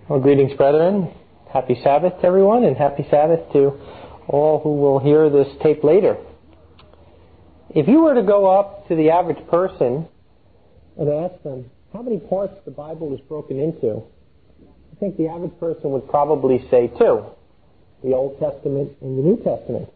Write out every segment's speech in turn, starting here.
Well, greetings, brethren. Happy Sabbath to everyone, and happy Sabbath to all who will hear this tape later. If you were to go up to the average person and ask them how many parts the Bible is broken into, I think the average person would probably say two, the Old Testament and the New Testament.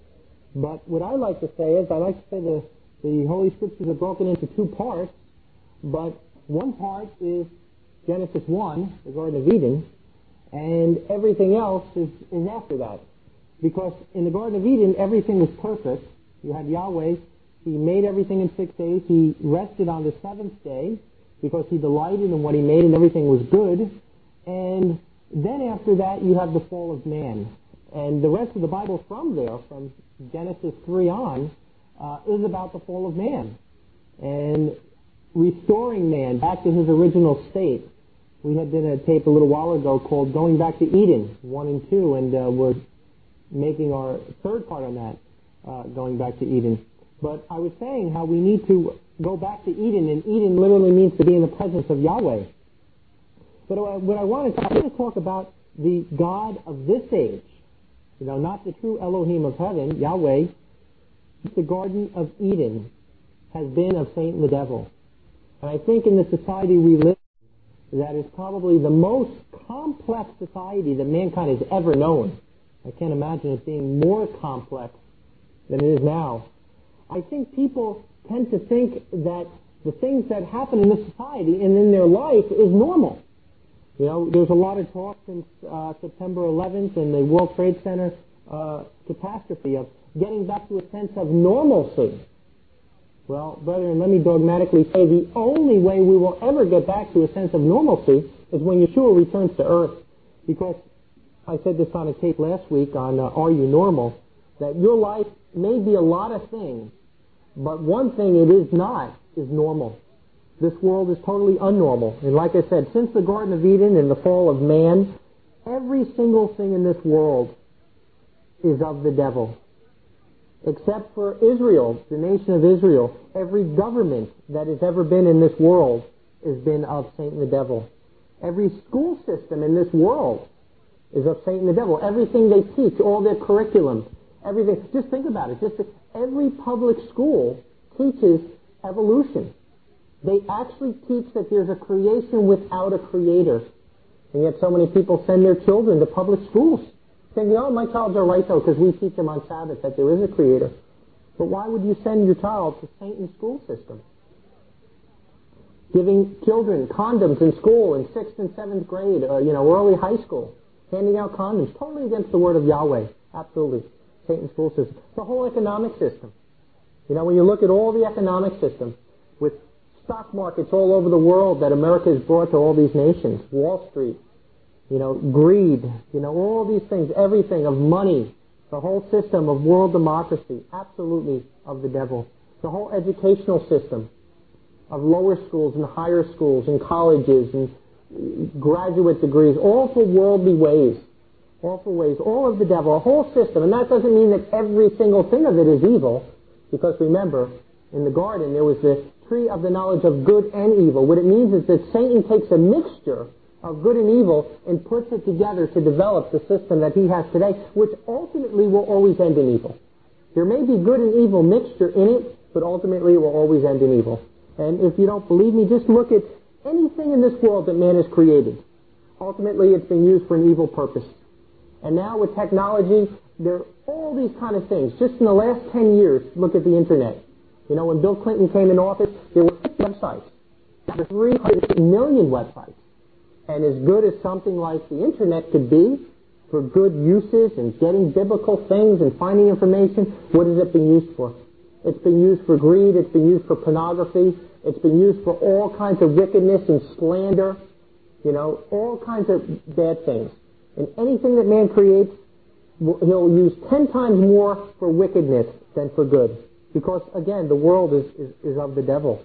But what I like to say is, I like to say the Holy Scriptures are broken into two parts, but one part is Genesis 1, the Garden of Eden, and everything else is after that. Because in the Garden of Eden, everything was perfect. You had Yahweh. He made everything in 6 days. He rested on the seventh day because he delighted in what he made and everything was good. And then after that, you have the fall of man. And the rest of the Bible from there, from Genesis 3 on, is about the fall of man and restoring man back to his original state. We had done a tape a little while ago called Going Back to Eden, 1 and 2, and we're making our third part on that, Going Back to Eden. But I was saying how we need to go back to Eden, and Eden literally means to be in the presence of Yahweh. But what I want to talk about the God of this age, not the true Elohim of heaven, Yahweh. The Garden of Eden has been of Satan the devil. And I think in the society we live in, that is probably the most complex society that mankind has ever known. I can't imagine it being more complex than it is now. I think people tend to think that the things that happen in this society and in their life is normal. There's a lot of talk since September 11th and the World Trade Center catastrophe of getting back to a sense of normalcy. Well, brethren, let me dogmatically say the only way we will ever get back to a sense of normalcy is when Yeshua returns to earth. Because I said this on a tape last week on Are You Normal? That your life may be a lot of things, but one thing it is not is normal. This world is totally unnormal. And like I said, since the Garden of Eden and the fall of man, every single thing in this world is of the devil. Except for Israel, the nation of Israel, every government that has ever been in this world has been of Satan the devil. Every school system in this world is of Satan the devil. Everything they teach, all their curriculum, everything. Just think about it. Every public school teaches evolution. They actually teach that there's a creation without a creator. And yet so many people send their children to public schools. Thinking, my child's all right, though, because we teach them on Sabbath that there is a creator. But why would you send your child to Satan's school system? Giving children condoms in school in 6th and 7th grade, early high school. Handing out condoms, totally against the word of Yahweh. Absolutely. Satan's school system. The whole economic system. When you look at all the economic system, with stock markets all over the world that America has brought to all these nations, Wall Street, greed, all these things, everything of money, the whole system of world democracy, absolutely of the devil. The whole educational system of lower schools and higher schools and colleges and graduate degrees, all for worldly ways, all of the devil, a whole system. And that doesn't mean that every single thing of it is evil, because remember, in the garden there was the tree of the knowledge of good and evil. What it means is that Satan takes a mixture of good and evil and puts it together to develop the system that he has today, which ultimately will always end in evil. There may be good and evil mixture in it, but ultimately it will always end in evil. And if you don't believe me, just look at anything in this world that man has created. Ultimately it's been used for an evil purpose. And now with technology, there are all these kind of things. Just in the last 10 years, look at the internet. When Bill Clinton came in office, there were 50 websites. There were 300 million websites. And as good as something like the internet could be for good uses and getting biblical things and finding information, what has it been used for? It's been used for greed. It's been used for pornography. It's been used for all kinds of wickedness and slander, all kinds of bad things. And anything that man creates, he'll use 10 times more for wickedness than for good. Because, again, the world is of the devil.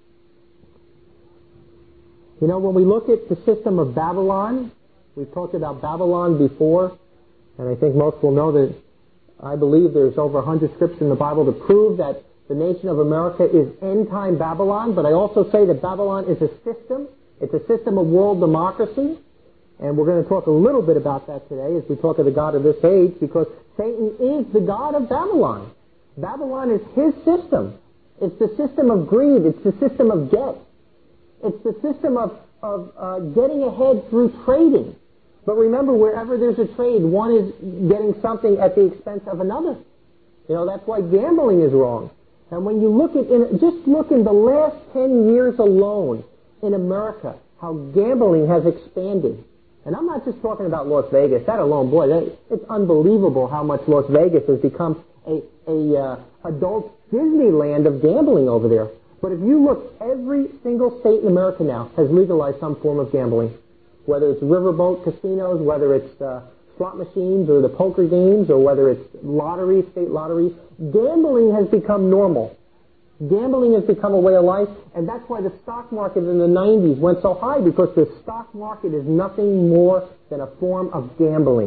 When we look at the system of Babylon, we've talked about Babylon before, and I think most will know that I believe there's over 100 scriptures in the Bible to prove that the nation of America is end-time Babylon, but I also say that Babylon is a system. It's a system of world democracy, And we're going to talk a little bit about that today as we talk of the god of this age, because Satan is the god of Babylon. Babylon is his system. It's the system of greed. It's the system of debt. It's the system of getting ahead through trading. But remember, wherever there's a trade, one is getting something at the expense of another. That's why gambling is wrong. And when you look just look in the last 10 years alone in America, how gambling has expanded. And I'm not just talking about Las Vegas. That alone, boy, it's unbelievable how much Las Vegas has become a adult Disneyland of gambling over there. But if you look, every single state in America now has legalized some form of gambling. Whether it's riverboat casinos, whether it's slot machines or the poker games, or whether it's lotteries, state lotteries, gambling has become normal. Gambling has become a way of life, and that's why the stock market in the 90s went so high, because the stock market is nothing more than a form of gambling.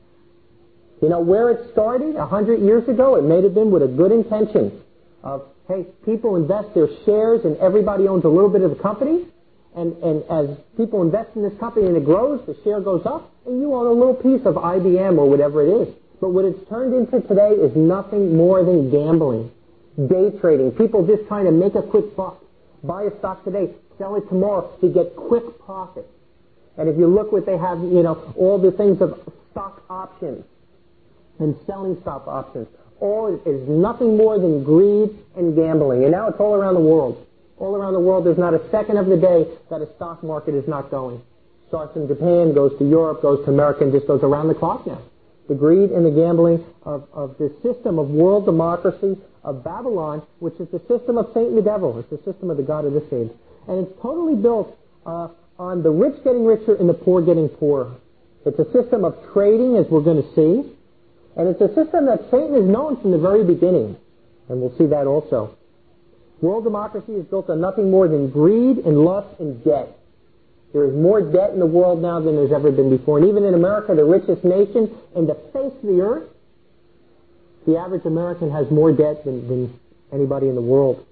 Where it started 100 years ago, it may have been with a good intention of, hey, people invest their shares and everybody owns a little bit of the company, and as people invest in this company and it grows, the share goes up, and you own a little piece of IBM or whatever it is. But what it's turned into today is nothing more than gambling. Day trading. People just trying to make a quick buck. Buy a stock today, sell it tomorrow to get quick profit. And if you look what they have, all the things of stock options and selling stock options, all is nothing more than greed and gambling. And now it's all around the world. All around the world, there's not a second of the day that a stock market is not going. Starts in Japan, goes to Europe, goes to America, and just goes around the clock now. The greed and the gambling of this system of world democracy, of Babylon, which is the system of Satan the devil. It's the system of the god of this age. And it's totally built on the rich getting richer and the poor getting poorer. It's a system of trading, as we're going to see. And it's a system that Satan has known from the very beginning. And we'll see that also. World democracy is built on nothing more than greed and lust and debt. There is more debt in the world now than there's ever been before. And even in America, the richest nation in the face of the earth, the average American has more debt than anybody in the world.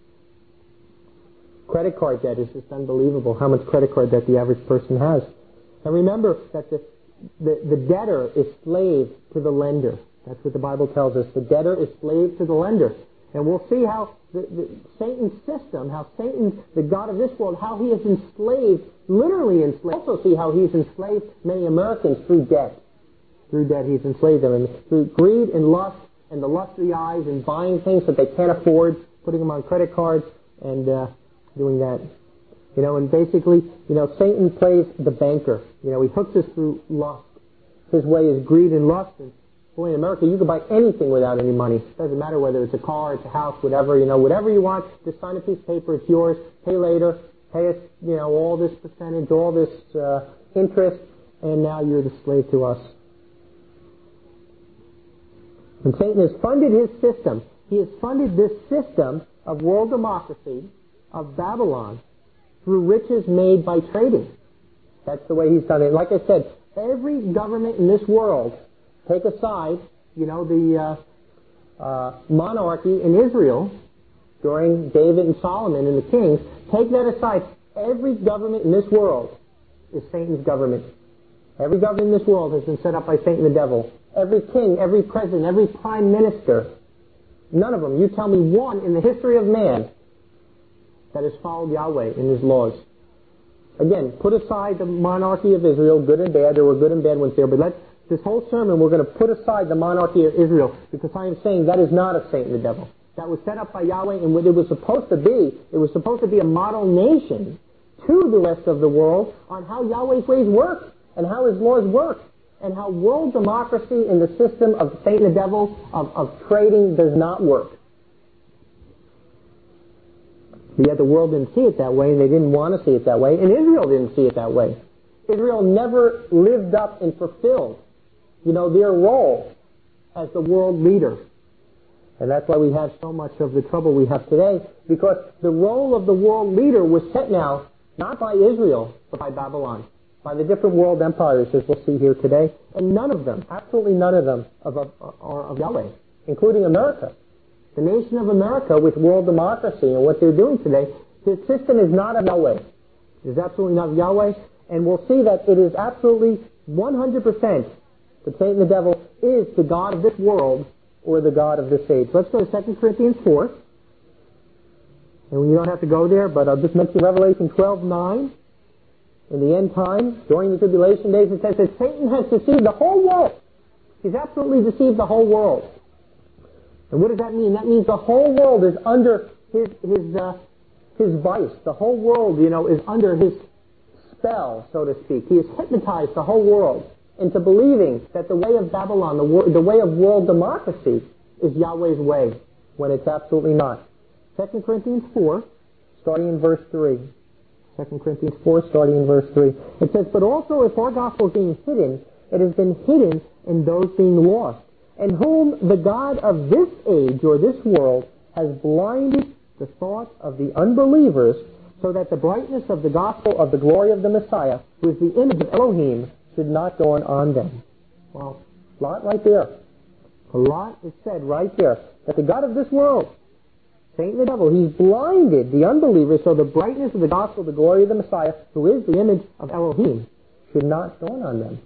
Credit card debt is just unbelievable, how much credit card debt the average person has. And remember that the debtor is slave to the lender. That's what the Bible tells us. The debtor is slave to the lender. And we'll see how Satan's system, how Satan, the god of this world, how he has enslaved, literally enslaved. Also see how he's enslaved many Americans through debt. Through debt he's enslaved them. And through greed and lust and the lust of the eyes and buying things that they can't afford, putting them on credit cards and doing that. And basically, Satan plays the banker. He hooks us through lust. His way is greed and lust. And boy, in America, you can buy anything without any money. It doesn't matter whether it's a car, it's a house, whatever. Whatever you want, just sign a piece of paper, it's yours. Pay later. Pay us, all this percentage, all this interest, and now you're the slave to us. And Satan has funded his system. He has funded this system of world democracy, of Babylon, through riches made by trading. That's the way he's done it. Like I said, every government in this world, take aside, the monarchy in Israel during David and Solomon and the kings, take that aside. Every government in this world is Satan's government. Every government in this world has been set up by Satan the devil. Every king, every president, every prime minister, none of them, you tell me one in the history of man that has followed Yahweh in his laws. Again, put aside the monarchy of Israel, good and bad. There were good and bad ones there, but this whole sermon, we're going to put aside the monarchy of Israel, because I am saying that is not of Satan the devil. That was set up by Yahweh, and what it was supposed to be a model nation to the rest of the world on how Yahweh's ways work, and how his laws work, and how world democracy in the system of Satan the devil, of trading, does not work. Yet the world didn't see it that way, and they didn't want to see it that way, and Israel didn't see it that way. Israel never lived up and fulfilled, their role as the world leader. And that's why we have so much of the trouble we have today, because the role of the world leader was set now, not by Israel, but by Babylon, by the different world empires, as we'll see here today. And none of them, absolutely none of them, are of Yahweh, including America. The nation of America, with world democracy and what they're doing today, the system is not of Yahweh. It is absolutely not of Yahweh. And we'll see that it is absolutely 100% that Satan the devil is the god of this world or the god of this age. Let's go to 2 Corinthians 4. And you don't have to go there, but I'll just mention Revelation 12:9. In the end times, during the tribulation days, it says that Satan has deceived the whole world. He's absolutely deceived the whole world. And what does that mean? That means the whole world is under his vice. The whole world, is under his spell, so to speak. He has hypnotized the whole world into believing that the way of Babylon, the way of world democracy, is Yahweh's way, when it's absolutely not. 2 Corinthians 4, starting in verse 3. 2 Corinthians 4, starting in verse 3. It says, "But also if our gospel is being hidden, it has been hidden in those being lost, and whom the God of this age, or this world, has blinded the thoughts of the unbelievers, so that the brightness of the gospel of the glory of the Messiah, who is the image of Elohim, should not dawn on them." Well, a lot right there. A lot is said right there. That the God of this world, Satan the devil, he's blinded the unbelievers so the brightness of the gospel, the glory of the Messiah, who is the image of Elohim, should not dawn on them.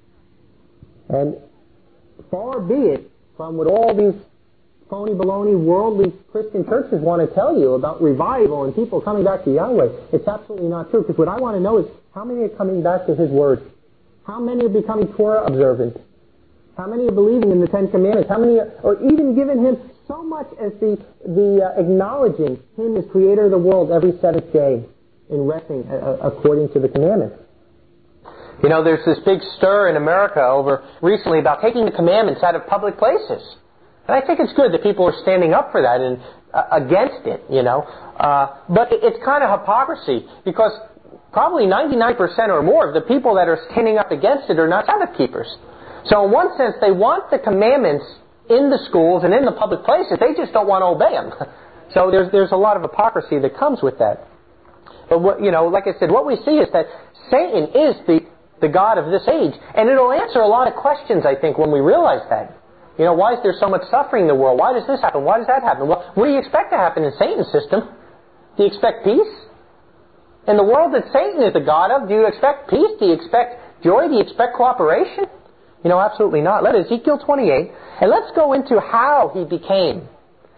And far be it from what all these phony, baloney, worldly Christian churches want to tell you about revival and people coming back to Yahweh. It's absolutely not true, because what I want to know is how many are coming back to His Word? How many are becoming Torah observant? How many are believing in the Ten Commandments? How many are even giving Him so much as the acknowledging Him as Creator of the world every seventh day in resting according to the commandments? There's this big stir in America over recently about taking the commandments out of public places. And I think it's good that people are standing up for that and against it, But it's kind of hypocrisy, because probably 99% or more of the people that are standing up against it are not Sabbath keepers. So in one sense, they want the commandments in the schools and in the public places. They just don't want to obey them. So there's a lot of hypocrisy that comes with that. But like I said, what we see is that Satan is the god of this age, and it'll answer a lot of questions, I think, when we realize that. Why is there so much suffering in the world? Why does this happen? Why does that happen? Well, what do you expect to happen in Satan's system? Do you expect peace? In the world that Satan is the god of, do you expect peace? Do you expect joy? Do you expect cooperation? Absolutely not. Let Ezekiel 28, and let's go into how he became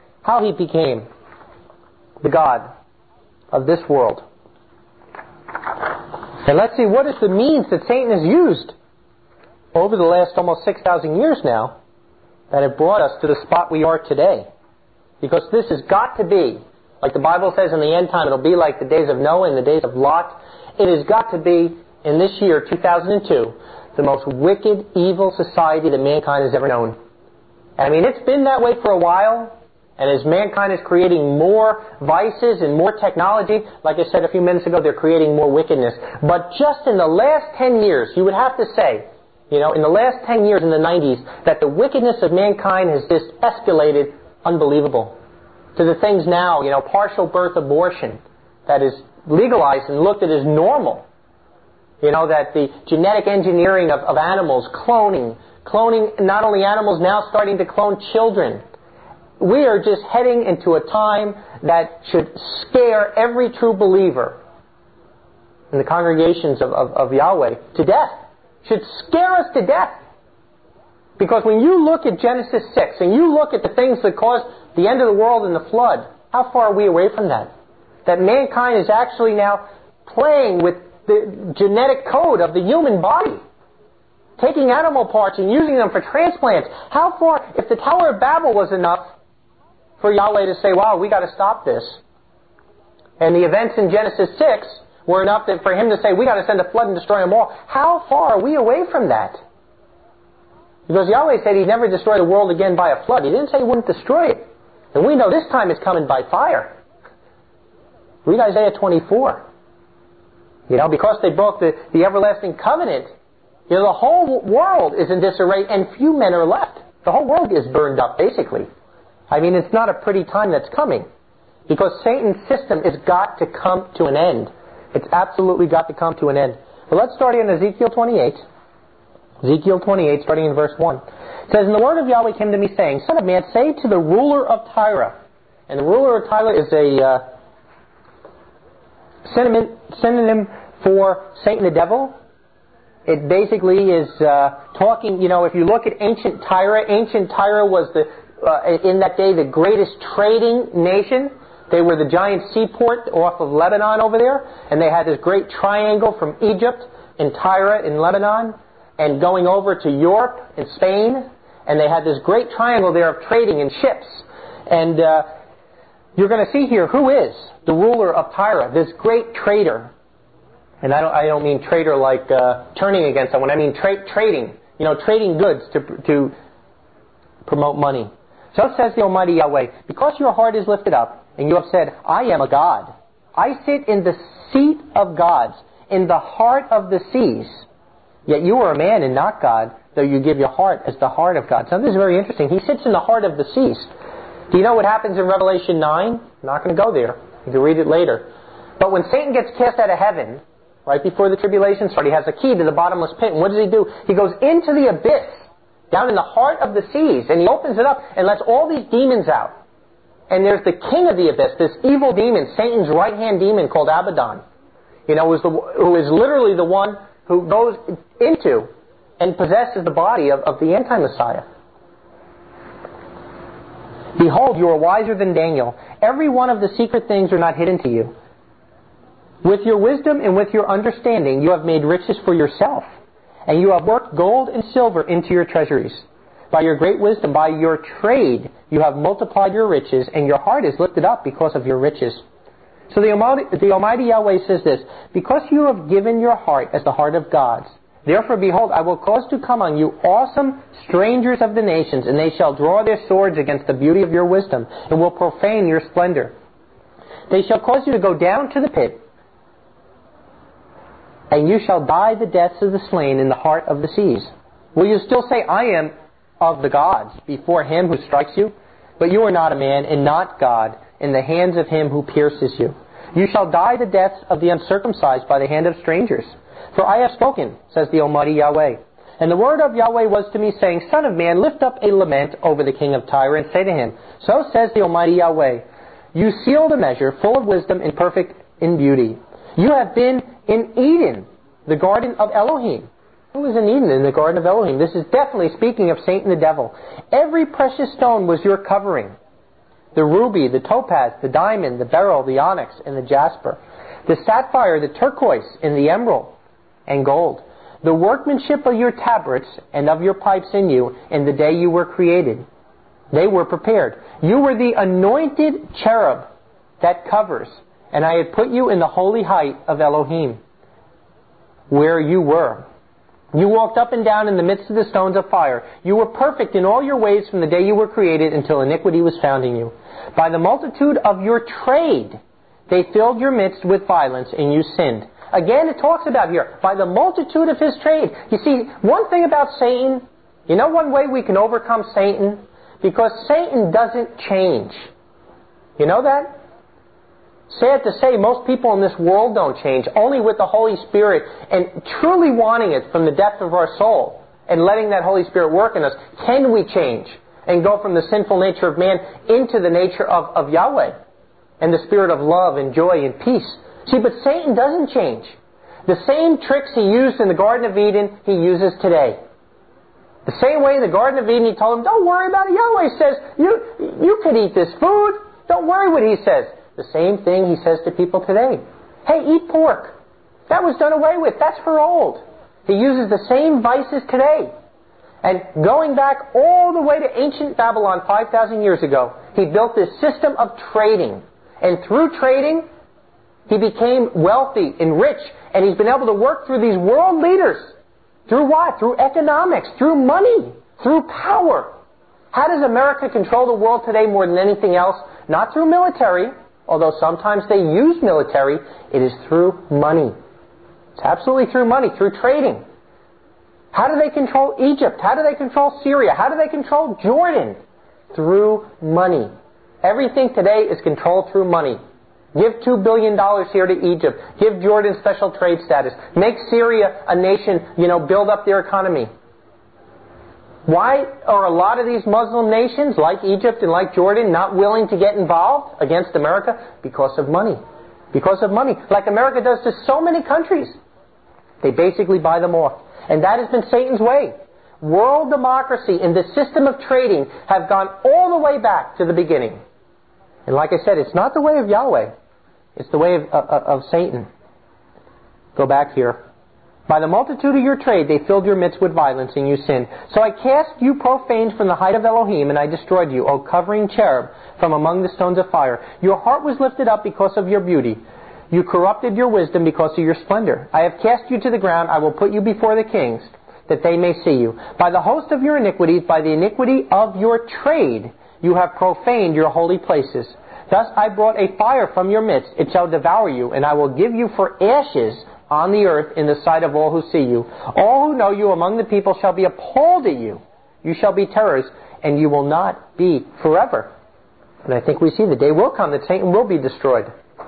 the god of this world. And let's see what is the means that Satan has used over the last almost 6,000 years now that have brought us to the spot we are today. Because this has got to be, like the Bible says in the end time, it'll be like the days of Noah and the days of Lot. It has got to be, in this year, 2002, the most wicked, evil society that mankind has ever known. I mean, it's been that way for a while, and as mankind is creating more vices and more technology, like I said a few minutes ago, they're creating more wickedness. But just in the last 10 years, you would have to say, in the last 10 years, in the 90s, that the wickedness of mankind has just escalated unbelievable. To the things now, partial birth abortion, that is legalized and looked at as normal. That the genetic engineering of animals, cloning not only animals, now starting to clone children. We are just heading into a time that should scare every true believer in the congregations of Yahweh to death. Should scare us to death. Because when you look at Genesis 6 and you look at the things that caused the end of the world and the flood, how far are we away from that? That mankind is actually now playing with the genetic code of the human body. Taking animal parts and using them for transplants. How far, if the Tower of Babel was enough for Yahweh to say, wow, we got to stop this. And the events in Genesis 6 were enough for Him to say, we got to send a flood and destroy them all. How far are we away from that? Because Yahweh said He'd never destroy the world again by a flood. He didn't say He wouldn't destroy it. And we know this time is coming by fire. Read Isaiah 24. Because they broke the everlasting covenant, the whole world is in disarray and few men are left. The whole world is burned up, basically. I mean, it's not a pretty time that's coming. Because Satan's system has got to come to an end. It's absolutely got to come to an end. But let's start in Ezekiel 28. Ezekiel 28, starting in verse 1. It says, "And the word of Yahweh came to me, saying, Son of man, say to the ruler of Tyre." And the ruler of Tyre is a synonym for Satan the devil, it basically is talking, if you look at ancient Tyre was in that day the greatest trading nation. They were the giant seaport off of Lebanon over there, and they had this great triangle from Egypt and Tyre in Lebanon, and going over to Europe and Spain, and they had this great triangle there of trading in ships. And you're going to see here who is the ruler of Tyre, this great trader. And I don't mean trader like turning against someone. I mean trading. Trading goods to promote money. So says the Almighty Yahweh, because your heart is lifted up, and you have said, I am a God. I sit in the seat of gods, in the heart of the seas. Yet you are a man and not God, though you give your heart as the heart of God. So this is very interesting. He sits in the heart of the seas. Do you know what happens in Revelation 9? I'm not going to go there. You can read it later. But when Satan gets cast out of heaven, right before the tribulation starts, he has a key to the bottomless pit. And what does he do? He goes into the abyss, down in the heart of the seas, and he opens it up and lets all these demons out. And there's the king of the abyss, this evil demon, Satan's right-hand demon called Abaddon, who is literally the one who goes into and possesses the body of the anti-Messiah. Behold, you are wiser than Daniel. Every one of the secret things are not hidden to you. With your wisdom and with your understanding, you have made riches for yourself, and you have worked gold and silver into your treasuries. By your great wisdom, by your trade, you have multiplied your riches, and your heart is lifted up because of your riches. So the Almighty Yahweh says this, because you have given your heart as the heart of God's, therefore, behold, I will cause to come on you awesome strangers of the nations, and they shall draw their swords against the beauty of your wisdom, and will profane your splendor. They shall cause you to go down to the pit, and you shall die the deaths of the slain in the heart of the seas. Will you still say, I am of the gods before him who strikes you? But you are not a man, and not God, in the hands of him who pierces you. You shall die the deaths of the uncircumcised by the hand of strangers. For I have spoken, says the Almighty Yahweh. And the word of Yahweh was to me, saying, Son of man, lift up a lament over the king of Tyre, and say to him, So says the Almighty Yahweh, you sealed a measure full of wisdom and perfect in beauty. You have been in Eden, the garden of Elohim. Who was in Eden in the garden of Elohim? This is definitely speaking of Satan the devil. Every precious stone was your covering. The ruby, the topaz, the diamond, the beryl, the onyx, and the jasper. The sapphire, the turquoise, and the emerald, and gold. The workmanship of your tabrets and of your pipes in you in the day you were created. They were prepared. You were the anointed cherub that covers, and I had put you in the holy height of Elohim, where you were. You walked up and down in the midst of the stones of fire. You were perfect in all your ways from the day you were created until iniquity was found in you. By the multitude of your trade, they filled your midst with violence, and you sinned. Again, it talks about here, by the multitude of his trade. You see, one thing about Satan, you know one way we can overcome Satan? Because Satan doesn't change. You know that? Sad to say, most people in this world don't change. Only with the Holy Spirit and truly wanting it from the depth of our soul and letting that Holy Spirit work in us can we change and go from the sinful nature of man into the nature of Yahweh and the spirit of love and joy and peace. See, but Satan doesn't change. The same tricks he used in the Garden of Eden, he uses today. The same way in the Garden of Eden he told him, don't worry about it. Yahweh says, you could eat this food. Don't worry what he says. The same thing he says to people today. Hey, eat pork. That was done away with. That's for old. He uses the same vices today. And going back all the way to ancient Babylon 5,000 years ago, he built this system of trading. And through trading, he became wealthy and rich. And he's been able to work through these world leaders. Through what? Through economics, through money, through power. How does America control the world today more than anything else? Not through military, although sometimes they use military. It is through money. It's absolutely through money, through trading. How do they control Egypt? How do they control Syria? How do they control Jordan? Through money. Everything today is controlled through money. Give $2 billion here to Egypt. Give Jordan special trade status. Make Syria a nation, build up their economy. Why are a lot of these Muslim nations, like Egypt and like Jordan, not willing to get involved against America? Because of money. because of money, like America does to so many countries. They basically buy them off. And that has been Satan's way. World democracy and the system of trading have gone all the way back to the beginning. And like I said, it's not the way of Yahweh. It's the way of Satan. Go back here. By the multitude of your trade, they filled your midst with violence, and you sinned. So I cast you profaned from the height of Elohim, and I destroyed you, O covering cherub, from among the stones of fire. Your heart was lifted up because of your beauty. You corrupted your wisdom because of your splendor. I have cast you to the ground. I will put you before the kings, that they may see you. By the host of your iniquities, by the iniquity of your trade, you have profaned your holy places. Thus I brought a fire from your midst. It shall devour you, and I will give you for ashes on the earth in the sight of all who see you. All who know you among the people shall be appalled at you. You shall be terrors, and you will not be forever. And I think we see the day will come that Satan will be destroyed.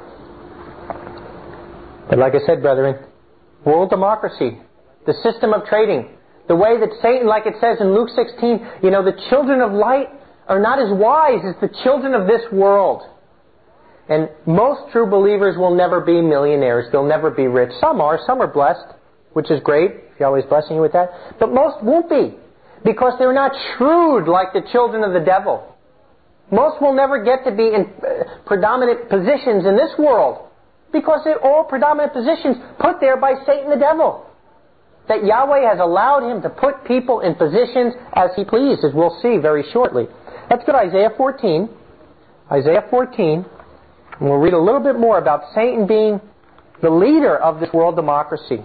But like I said, brethren, world democracy, the system of trading, the way that Satan, like it says in Luke 16, the children of light are not as wise as the children of this world. And most true believers will never be millionaires. They'll never be rich. Some are blessed, which is great, if Yahweh's blessing you with that. But most won't be, because they're not shrewd like the children of the devil. Most will never get to be in predominant positions in this world, because they're all predominant positions put there by Satan the devil. That Yahweh has allowed him to put people in positions as he pleased, as we'll see very shortly. Let's go to Isaiah 14. Isaiah 14. And we'll read a little bit more about Satan being the leader of this world democracy.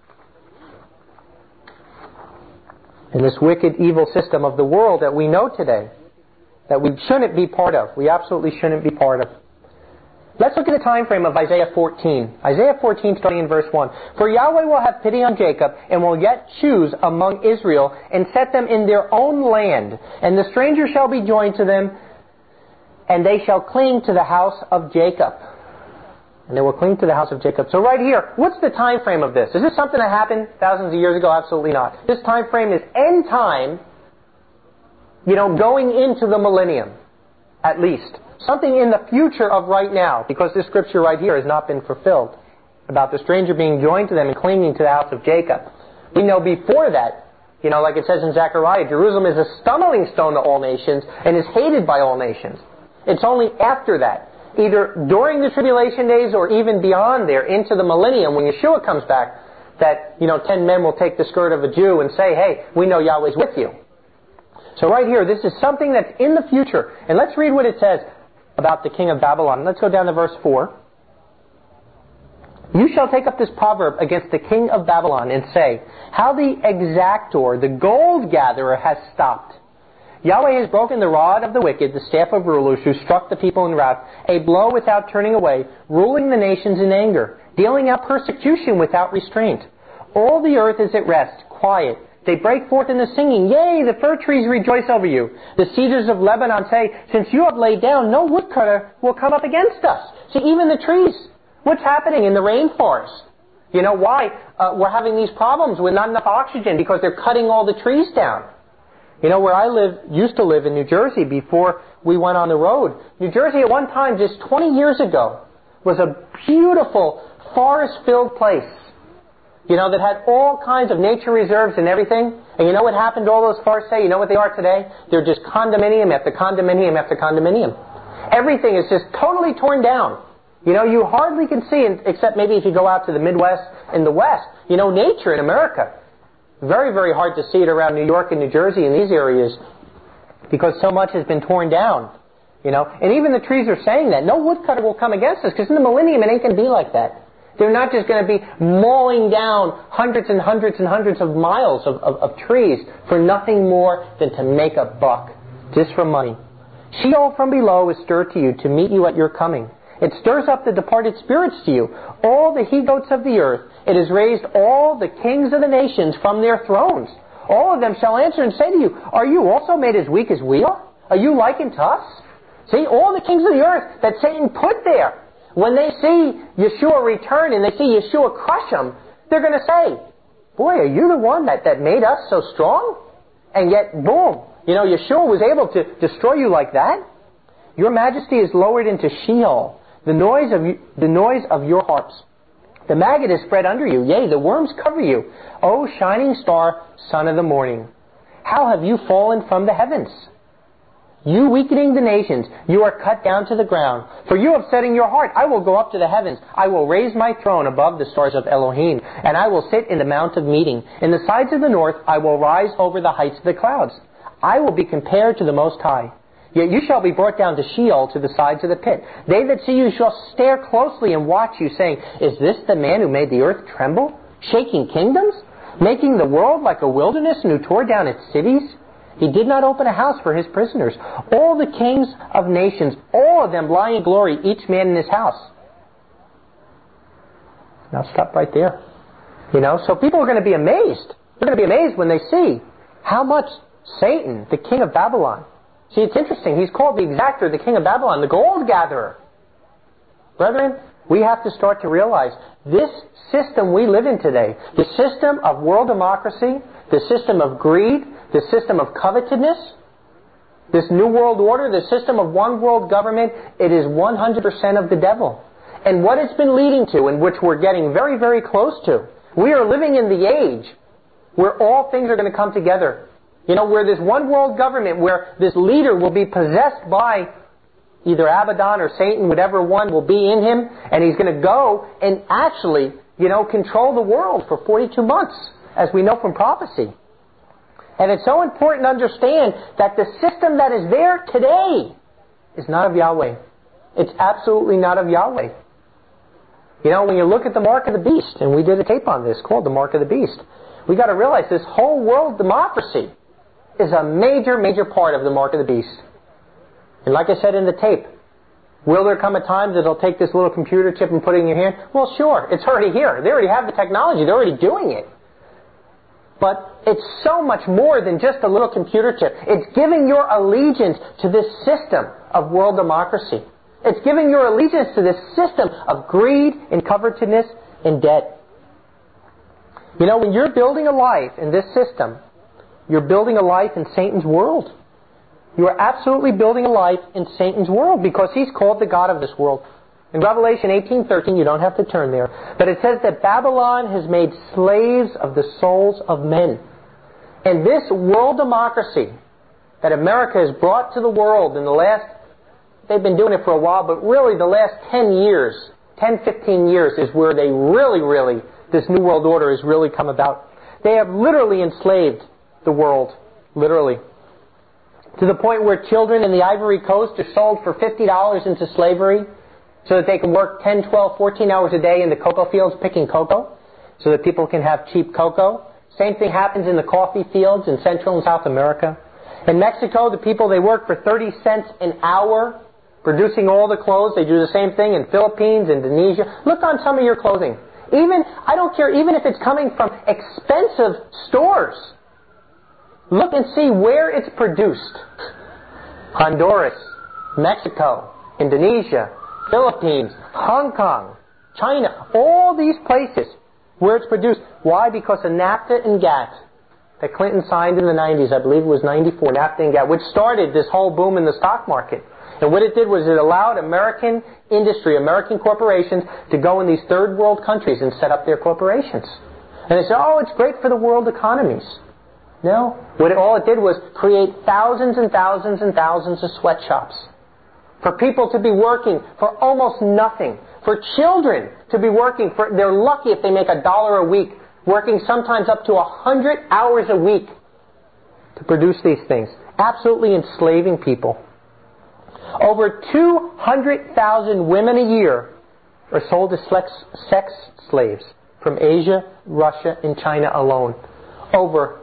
And this wicked, evil system of the world that we know today, that we shouldn't be part of. We absolutely shouldn't be part of. Let's look at the time frame of Isaiah 14. Isaiah 14, starting in verse 1. For Yahweh will have pity on Jacob, and will yet choose among Israel, and set them in their own land. And the stranger shall be joined to them, and they shall cling to the house of Jacob. And they will cling to the house of Jacob. So right here, what's the time frame of this? Is this something that happened thousands of years ago? Absolutely not. This time frame is end time, going into the millennium, at least. Something in the future of right now, because this scripture right here has not been fulfilled, about the stranger being joined to them and clinging to the house of Jacob. We know before that, like it says in Zechariah, Jerusalem is a stumbling stone to all nations and is hated by all nations. It's only after that, either during the tribulation days or even beyond there, into the millennium, when Yeshua comes back, that, 10 men will take the skirt of a Jew and say, hey, we know Yahweh's with you. So right here, this is something that's in the future. And let's read what it says about the king of Babylon. Let's go down to verse 4. You shall take up this proverb against the king of Babylon and say, how the exactor, the gold gatherer, has stopped. Yahweh has broken the rod of the wicked, the staff of rulers, who struck the people in wrath, a blow without turning away, ruling the nations in anger, dealing out persecution without restraint. All the earth is at rest, quiet. They break forth in the singing. Yea, the fir trees rejoice over you. The cedars of Lebanon say, since you have laid down, no woodcutter will come up against us. See, even the trees. What's happening in the rainforest? Why? We're having these problems with not enough oxygen, because they're cutting all the trees down. Where I used to live in New Jersey before we went on the road. New Jersey at one time, just 20 years ago, was a beautiful forest-filled place. That had all kinds of nature reserves and everything. And you know what happened to all those forests today? You know what they are today? They're just condominium after condominium after condominium. Everything is just totally torn down. You hardly can see, except maybe if you go out to the Midwest and the West, nature in America. Very, very hard to see it around New York and New Jersey in these areas, because so much has been torn down. And even the trees are saying that. No woodcutter will come against us, because in the millennium it ain't going to be like that. They're not just going to be mauling down hundreds and hundreds and hundreds of miles of trees for nothing more than to make a buck, just for money. Sheol from below is stirred to you to meet you at your coming. It stirs up the departed spirits to you, all the he-goats of the earth. It has raised all the kings of the nations from their thrones. All of them shall answer and say to you, are you also made as weak as we are? Are you likened to us? See, all the kings of the earth that Satan put there, when they see Yeshua return and they see Yeshua crush them, they're going to say, boy, are you the one that made us so strong? And yet, boom, Yeshua was able to destroy you like that? Your majesty is lowered into Sheol. the noise of your harps. The maggot is spread under you, yea, the worms cover you. O shining star, son of the morning, how have you fallen from the heavens? You weakening the nations, you are cut down to the ground. For you have said in your heart, I will go up to the heavens. I will raise my throne above the stars of Elohim, and I will sit in the mount of meeting. In the sides of the north, I will rise over the heights of the clouds. I will be compared to the Most High. Yet you shall be brought down to Sheol, to the sides of the pit. They that see you shall stare closely and watch you, saying, Is this the man who made the earth tremble, shaking kingdoms, making the world like a wilderness, and who tore down its cities? He did not open a house for his prisoners. All the kings of nations, all of them lie in glory, each man in his house. Now stop right there. So people are going to be amazed. They're going to be amazed when they see how much Satan, the king of Babylon. See, it's interesting. He's called the exactor, the king of Babylon, the gold gatherer. Brethren, we have to start to realize this system we live in today, the system of world democracy, the system of greed, the system of covetousness, this new world order, the system of one world government, it is 100% of the devil. And what it's been leading to, and which we're getting very, very close to, we are living in the age where all things are going to come together. Where this one world government, where this leader will be possessed by either Abaddon or Satan, whatever one will be in him, and he's going to go and actually, control the world for 42 months, as we know from prophecy. And it's so important to understand that the system that is there today is not of Yahweh. It's absolutely not of Yahweh. When you look at the mark of the beast, and we did a tape on this called the mark of the beast, we got to realize this whole world democracy is a major, major part of the mark of the beast. And like I said in the tape, will there come a time that they'll take this little computer chip and put it in your hand? Well, sure. It's already here. They already have the technology. They're already doing it. But it's so much more than just a little computer chip. It's giving your allegiance to this system of world democracy. It's giving your allegiance to this system of greed and covetousness and debt. When you're building a life in this system, you're building a life in Satan's world. You are absolutely building a life in Satan's world because he's called the God of this world. In Revelation 18:13, you don't have to turn there, but it says that Babylon has made slaves of the souls of men. And this world democracy that America has brought to the world in the last, they've been doing it for a while, but really the last 15 years is where they really, this new world order has really come about. They have literally enslaved the world, literally. To the point where children in the Ivory Coast are sold for $50 into slavery so that they can work 10, 12, 14 hours a day in the cocoa fields picking cocoa so that people can have cheap cocoa. Same thing happens in the coffee fields in Central and South America. In Mexico, the people, they work for 30 cents an hour producing all the clothes. They do the same thing in Philippines, Indonesia. Look on some of your clothing. I don't care, even if it's coming from expensive stores. Look and see where it's produced. Honduras, Mexico, Indonesia, Philippines, Hong Kong, China, all these places where it's produced. Why? Because of NAFTA and GATT that Clinton signed in the 90s. I believe it was 94, NAFTA and GATT, which started this whole boom in the stock market. And what it did was it allowed American industry, American corporations to go in these third world countries and set up their corporations. And they said, it's great for the world economies. No. All it did was create thousands and thousands and thousands of sweatshops. For people to be working for almost nothing. For children to be working they're lucky if they make $1 a week, working sometimes up to 100 hours a week to produce these things. Absolutely enslaving people. Over 200,000 women a year are sold as sex slaves from Asia, Russia, and China alone. Over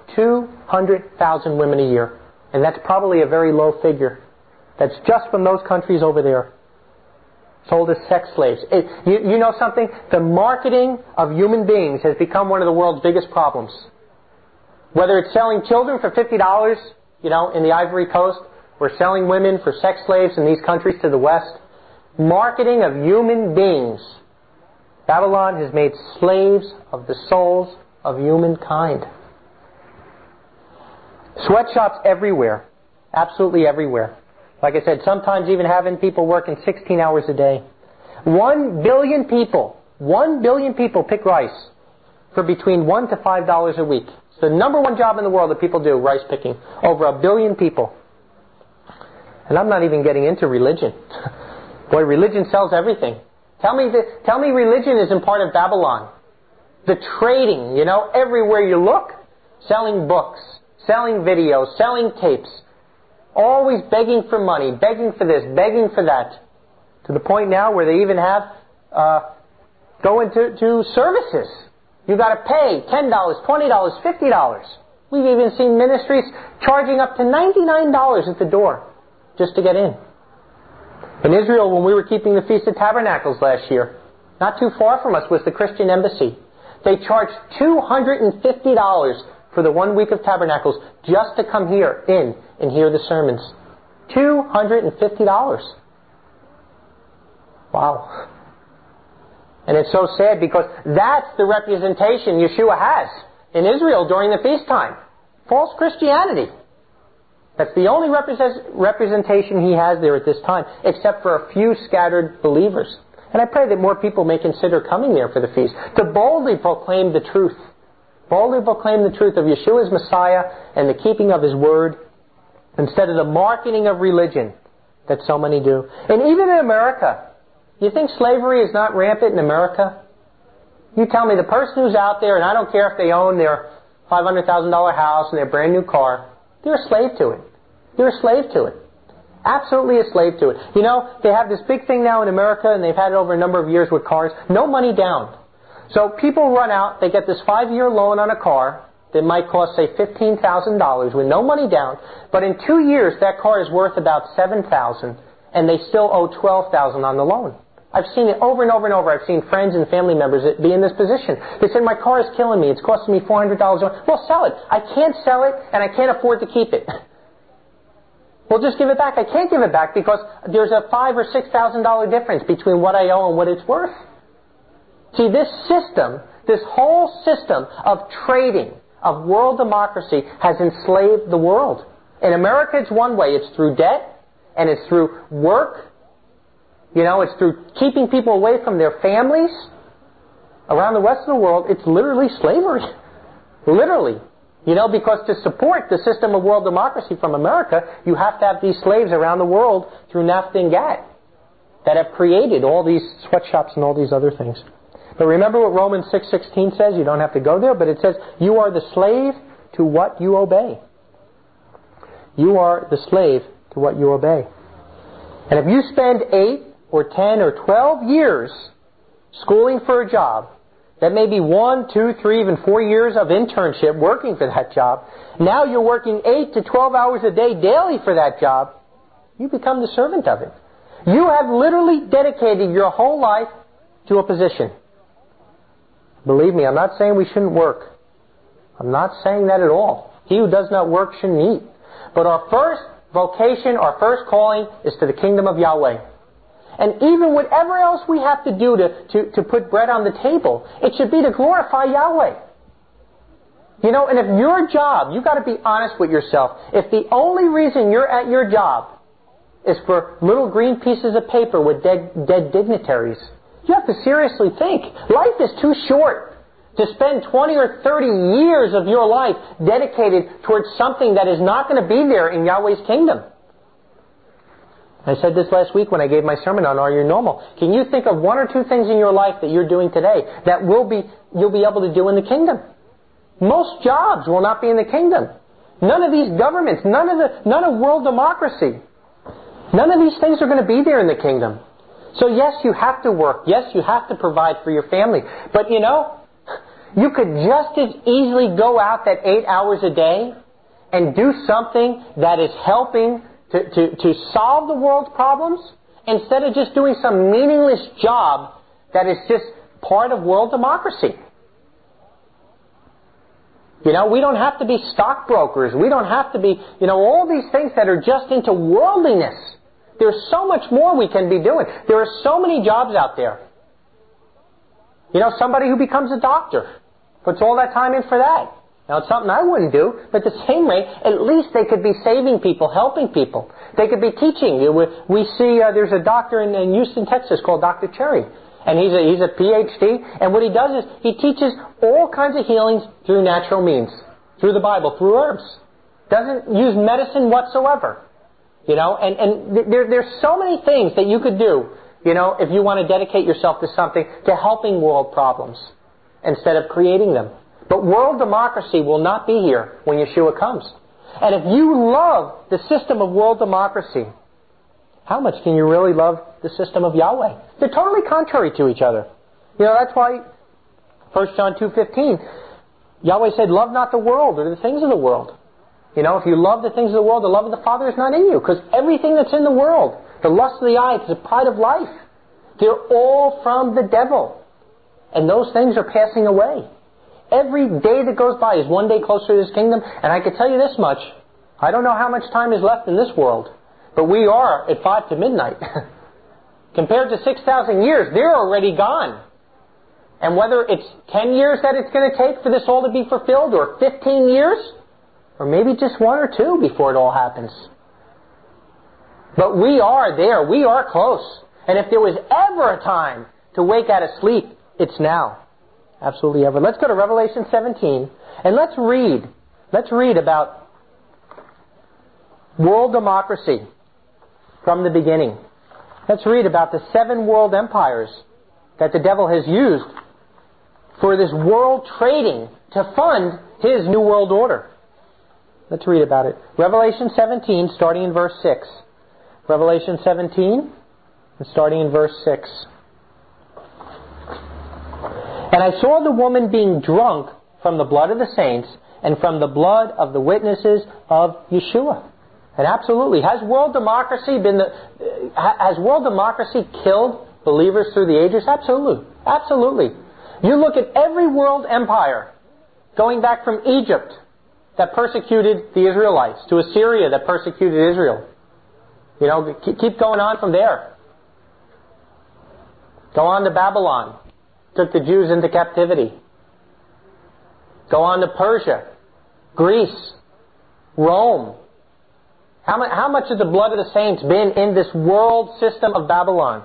200,000 women a year. And that's probably a very low figure. That's just from those countries over there. Sold as sex slaves. You know something? The marketing of human beings has become one of the world's biggest problems. Whether it's selling children for $50, in the Ivory Coast, or selling women for sex slaves in these countries to the West. Marketing of human beings. Babylon has made slaves of the souls of humankind. Sweatshops everywhere. Absolutely everywhere. Like I said, sometimes even having people working 16 hours a day. 1 billion people. 1 billion people pick rice for between $1 to $5 a week. It's the number one job in the world that people do, rice picking. Over 1 billion people. And I'm not even getting into religion. Boy, religion sells everything. Tell me religion isn't part of Babylon. The trading, everywhere you look, selling books, selling videos, selling tapes, always begging for money, begging for this, begging for that, to the point now where they even have going to services. You got to pay $10, $20, $50. We've even seen ministries charging up to $99 at the door just to get in. In Israel, when we were keeping the Feast of Tabernacles last year, not too far from us was the Christian Embassy. They charged $250 for the 1 week of Tabernacles just to come here in and hear the sermons. $250. Wow. And it's so sad because that's the representation Yeshua has in Israel during the feast time. False Christianity. That's the only representation he has there at this time, except for a few scattered believers. And I pray that more people may consider coming there for the feast, to boldly proclaim the truth. Boldly proclaim the truth of Yeshua's Messiah and the keeping of His Word, instead of the marketing of religion that so many do. And even in America, you think slavery is not rampant in America? You tell me the person who's out there, and I don't care if they own their $500,000 house and their brand new car, they're a slave to it. They're a slave to it. Absolutely a slave to it. They have this big thing now in America, and they've had it over a number of years with cars. No money down. So people run out, they get this 5-year loan on a car that might cost, say, $15,000 with no money down. But in 2 years, that car is worth about $7,000, and they still owe $12,000 on the loan. I've seen it over and over and over. I've seen friends and family members be in this position. They said, my car is killing me. It's costing me $400. Well, sell it. I can't sell it, and I can't afford to keep it. Well, just give it back. I can't give it back because there's a $5,000 or $6,000 difference between what I owe and what it's worth. See, this system, this whole system of trading, of world democracy, has enslaved the world. In America, it's one way. It's through debt, and it's through work. It's through keeping people away from their families. Around the rest of the world, it's literally slavery. Literally. Because to support the system of world democracy from America, you have to have these slaves around the world through NAFTA and GATT that have created all these sweatshops and all these other things. But remember what Romans 6:16 says? You don't have to go there, but it says, you are the slave to what you obey. You are the slave to what you obey. And if you spend 8 or 10 or 12 years schooling for a job, that may be 1, 2, 3, even 4 years of internship working for that job. Now you're working 8 to 12 hours a day daily for that job. You become the servant of it. You have literally dedicated your whole life to a position. Believe me, I'm not saying we shouldn't work. I'm not saying that at all. He who does not work shouldn't eat. But our first vocation, our first calling is to the kingdom of Yahweh. And even whatever else we have to do to put bread on the table, it should be to glorify Yahweh. And if your job, you've got to be honest with yourself, if the only reason you're at your job is for little green pieces of paper with dead dignitaries, you have to seriously think. Life is too short to spend 20 or 30 years of your life dedicated towards something that is not going to be there in Yahweh's kingdom. I said this last week when I gave my sermon on Are You Normal? Can you think of 1 or 2 things in your life that you're doing today that you'll be able to do in the kingdom? Most jobs will not be in the kingdom. None of these governments, none of world democracy, none of these things are going to be there in the kingdom. So yes, you have to work. Yes, you have to provide for your family. But you could just as easily go out that 8 hours a day and do something that is helping to solve the world's problems instead of just doing some meaningless job that is just part of world democracy. We don't have to be stockbrokers. We don't have to be, all these things that are just into worldliness. There's so much more we can be doing. There are so many jobs out there. Somebody who becomes a doctor puts all that time in for that. Now, it's something I wouldn't do, but at the same rate, at least they could be saving people, helping people. They could be teaching. We see there's a doctor in Houston, Texas called Dr. Cherry. And he's a PhD. And what he does is he teaches all kinds of healings through natural means. Through the Bible, through herbs. Doesn't use medicine whatsoever. You know, and there's so many things that you could do, you know, if you want to dedicate yourself to something, to helping world problems instead of creating them. But world democracy will not be here when Yeshua comes. And if you love the system of world democracy, how much can you really love the system of Yahweh? They're totally contrary to each other. You know, that's why 1 John 2:15, Yahweh said, love not the world or the things of the world. You know, if you love the things of the world, the love of the Father is not in you. Because everything that's in the world, the lust of the eye, the pride of life, they're all from the devil. And those things are passing away. Every day that goes by is one day closer to His kingdom. And I can tell you this much. I don't know how much time is left in this world. But we are at 5 to midnight. Compared to 6,000 years, they're already gone. And whether it's 10 years that it's going to take for this all to be fulfilled, or 15 years, or maybe just 1 or 2 before it all happens. But we are there. We are close. And if there was ever a time to wake out of sleep, it's now. Absolutely ever. Let's go to Revelation 17, and let's read. Let's read about world democracy from the beginning. Let's read about the 7 world empires that the devil has used for this world trading to fund his new world order. Let's read about it. Revelation 17, starting in verse 6. Revelation 17, and starting in verse 6. And I saw the woman being drunk from the blood of the saints and from the blood of the witnesses of Yeshua. And absolutely, has world democracy killed believers through the ages? Absolutely. Absolutely. You look at every world empire, going back from Egypt, that persecuted the Israelites, to Assyria that persecuted Israel. You know, keep going on from there. Go on to Babylon. Took the Jews into captivity. Go on to Persia, Greece, Rome. How much has the blood of the saints been in this world system of Babylon?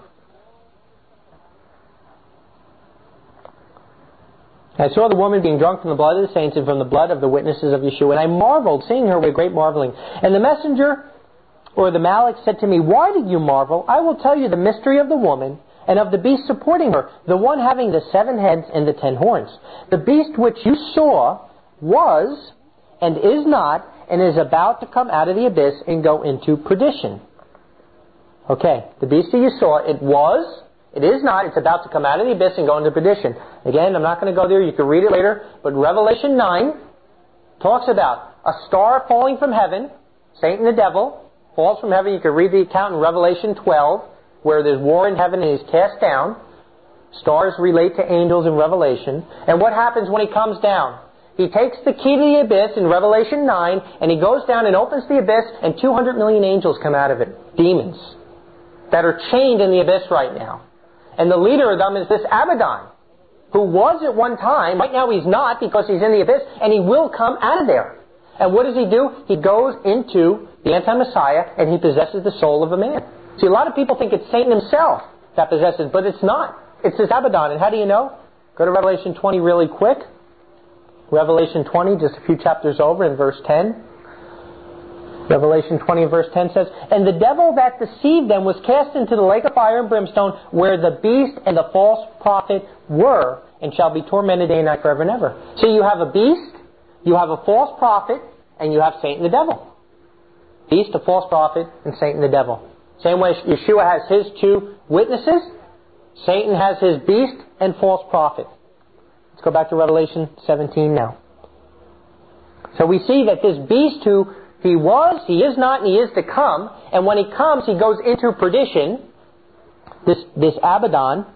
I saw the woman being drunk from the blood of the saints and from the blood of the witnesses of Yeshua. And I marveled, seeing her with great marveling. And the messenger, or the Malach, said to me, why did you marvel? I will tell you the mystery of the woman and of the beast supporting her, the one having the 7 heads and the 10 horns. The beast which you saw was, and is not, and is about to come out of the abyss and go into perdition. Okay, the beast that you saw, it was, it is not, it's about to come out of the abyss and go into perdition. Again, I'm not going to go there, you can read it later, but Revelation 9 talks about a star falling from heaven, Satan the devil, falls from heaven. You can read the account in Revelation 12, where there's war in heaven and he's cast down. Stars relate to angels in Revelation. And what happens when he comes down? He takes the key to the abyss in Revelation 9, and he goes down and opens the abyss, and 200 million angels come out of it. Demons. That are chained in the abyss right now. And the leader of them is this Abaddon, who was at one time. Right now he's not, because he's in the abyss, and he will come out of there. And what does he do? He goes into the anti-Messiah, and he possesses the soul of a man. See, a lot of people think it's Satan himself that possesses, but it's not. It's this Abaddon. And how do you know? Go to Revelation 20 really quick. Revelation 20, just a few chapters over, in verse 10. Revelation 20 verse 10 says, and the devil that deceived them was cast into the lake of fire and brimstone, where the beast and the false prophet were, and shall be tormented day and night forever and ever. So you have a beast, you have a false prophet, and you have Satan the devil. Beast, a false prophet, and Satan the devil. Same way Yeshua has his 2 witnesses, Satan has his beast and false prophet. Let's go back to Revelation 17 now. So we see that this beast who he was, he is not, and he is to come, and when he comes, he goes into perdition. This Abaddon,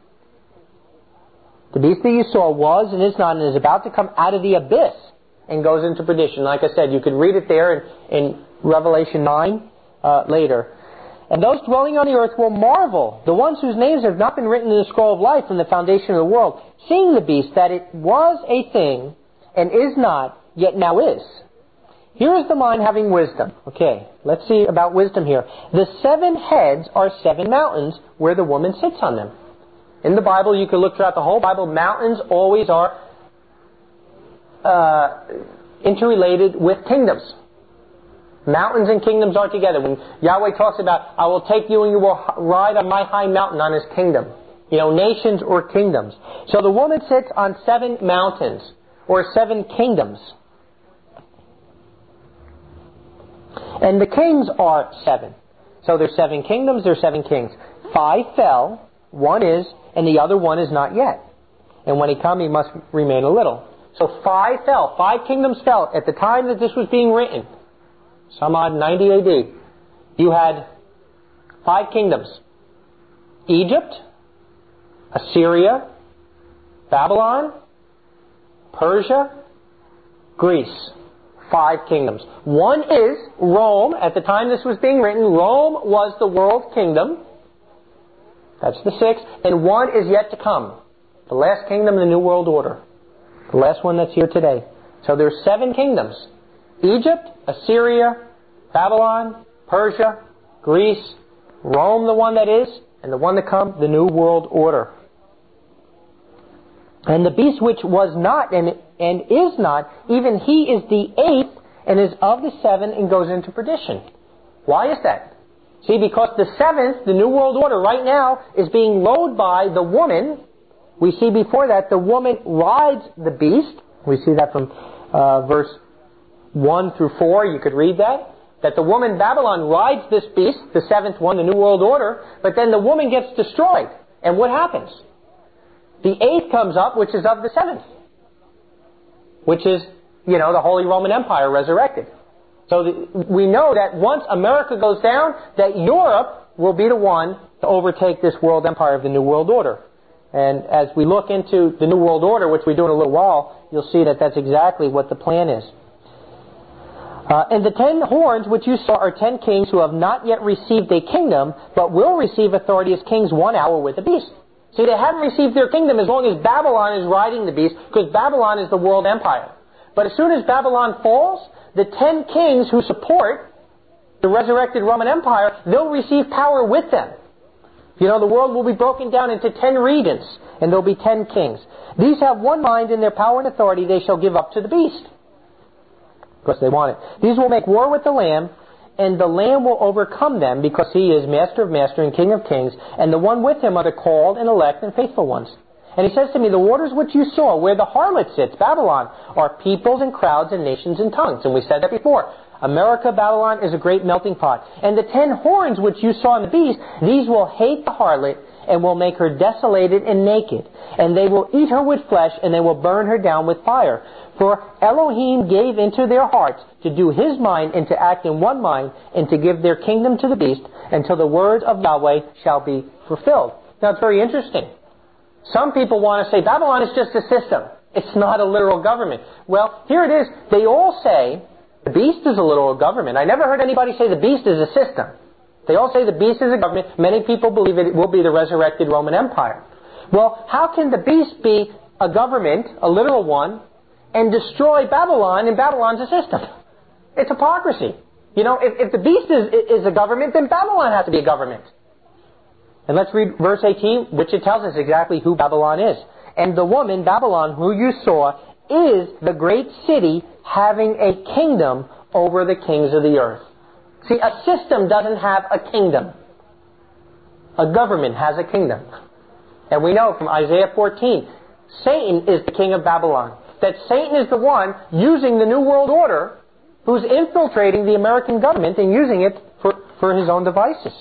the beast that you saw was and is not, and is about to come out of the abyss and goes into perdition. Like I said, you could read it there in Revelation 9 later. And those dwelling on the earth will marvel, the ones whose names have not been written in the scroll of life from the foundation of the world, seeing the beast, that it was a thing, and is not, yet now is. Here is the mind having wisdom. Okay, let's see about wisdom here. The 7 heads are 7 mountains where the woman sits on them. In the Bible, you can look throughout the whole Bible, mountains always are interrelated with kingdoms. Mountains and kingdoms are together. When Yahweh talks about, I will take you and you will ride on my high mountain on His kingdom. Nations or kingdoms. So the woman sits on 7 mountains or 7 kingdoms. And the kings are 7. So there's 7 kingdoms, there's 7 kings. 5 fell, 1 is, and the other 1 is not yet. And when He comes, He must remain a little. So 5 fell. 5 kingdoms fell at the time that this was being written. Some odd 90 AD. You had 5 kingdoms. Egypt, Assyria, Babylon, Persia, Greece. 5 kingdoms. 1 is Rome. At the time this was being written, Rome was the world kingdom. That's the 6th. And 1 is yet to come. The last kingdom in the New World Order. The last one that's here today. So there's 7 kingdoms. Egypt, Assyria, Babylon, Persia, Greece, Rome, the one that is, and the one to come, the New World Order. And the beast which was not and is not, even he is the 8th and is of the 7 and goes into perdition. Why is that? See, because the 7th, the New World Order, right now is being lowered by the woman. We see before that the woman rides the beast. We see that from verse 1 through 4. You could read that. That the woman Babylon rides this beast, the 7th one, the New World Order, but then the woman gets destroyed. And what happens? The 8th comes up, which is of the 7th. Which is, the Holy Roman Empire resurrected. So we know that once America goes down, that Europe will be the one to overtake this world empire of the New World Order. And as we look into the New World Order, which we do in a little while, you'll see that that's exactly what the plan is. And the 10 horns which you saw are 10 kings who have not yet received a kingdom, but will receive authority as kings 1 hour with the beast. See, they haven't received their kingdom as long as Babylon is riding the beast, because Babylon is the world empire. But as soon as Babylon falls, the 10 kings who support the resurrected Roman Empire, they'll receive power with them. The world will be broken down into 10 regions, and there'll be 10 kings. These have one mind in their power and authority they shall give up to the beast. Because they want it. These will make war with the Lamb, and the Lamb will overcome them, because He is Master of Masters and King of Kings, and the one with Him are the called and elect and faithful ones. And He says to me, the waters which you saw, where the harlot sits, Babylon, are peoples and crowds and nations and tongues. And we said that before. America, Babylon, is a great melting pot. And the 10 horns which you saw in the beast, these will hate the harlot, and will make her desolated and naked. And they will eat her with flesh, and they will burn her down with fire. For Elohim gave into their hearts to do His mind and to act in one mind, and to give their kingdom to the beast, until the word of Yahweh shall be fulfilled. Now it's very interesting. Some people want to say Babylon is just a system. It's not a literal government. Well, here it is. They all say the beast is a literal government. I never heard anybody say the beast is a system. They all say the beast is a government. Many people believe it will be the resurrected Roman Empire. Well, how can the beast be a government, a literal one, and destroy Babylon, and Babylon's a system? It's hypocrisy. If the beast is a government, then Babylon has to be a government. And let's read verse 18, which it tells us exactly who Babylon is. And the woman, Babylon, who you saw, is the great city having a kingdom over the kings of the earth. See, a system doesn't have a kingdom. A government has a kingdom. And we know from Isaiah 14, Satan is the king of Babylon. That Satan is the one using the New World Order, who's infiltrating the American government and using it for his own devices.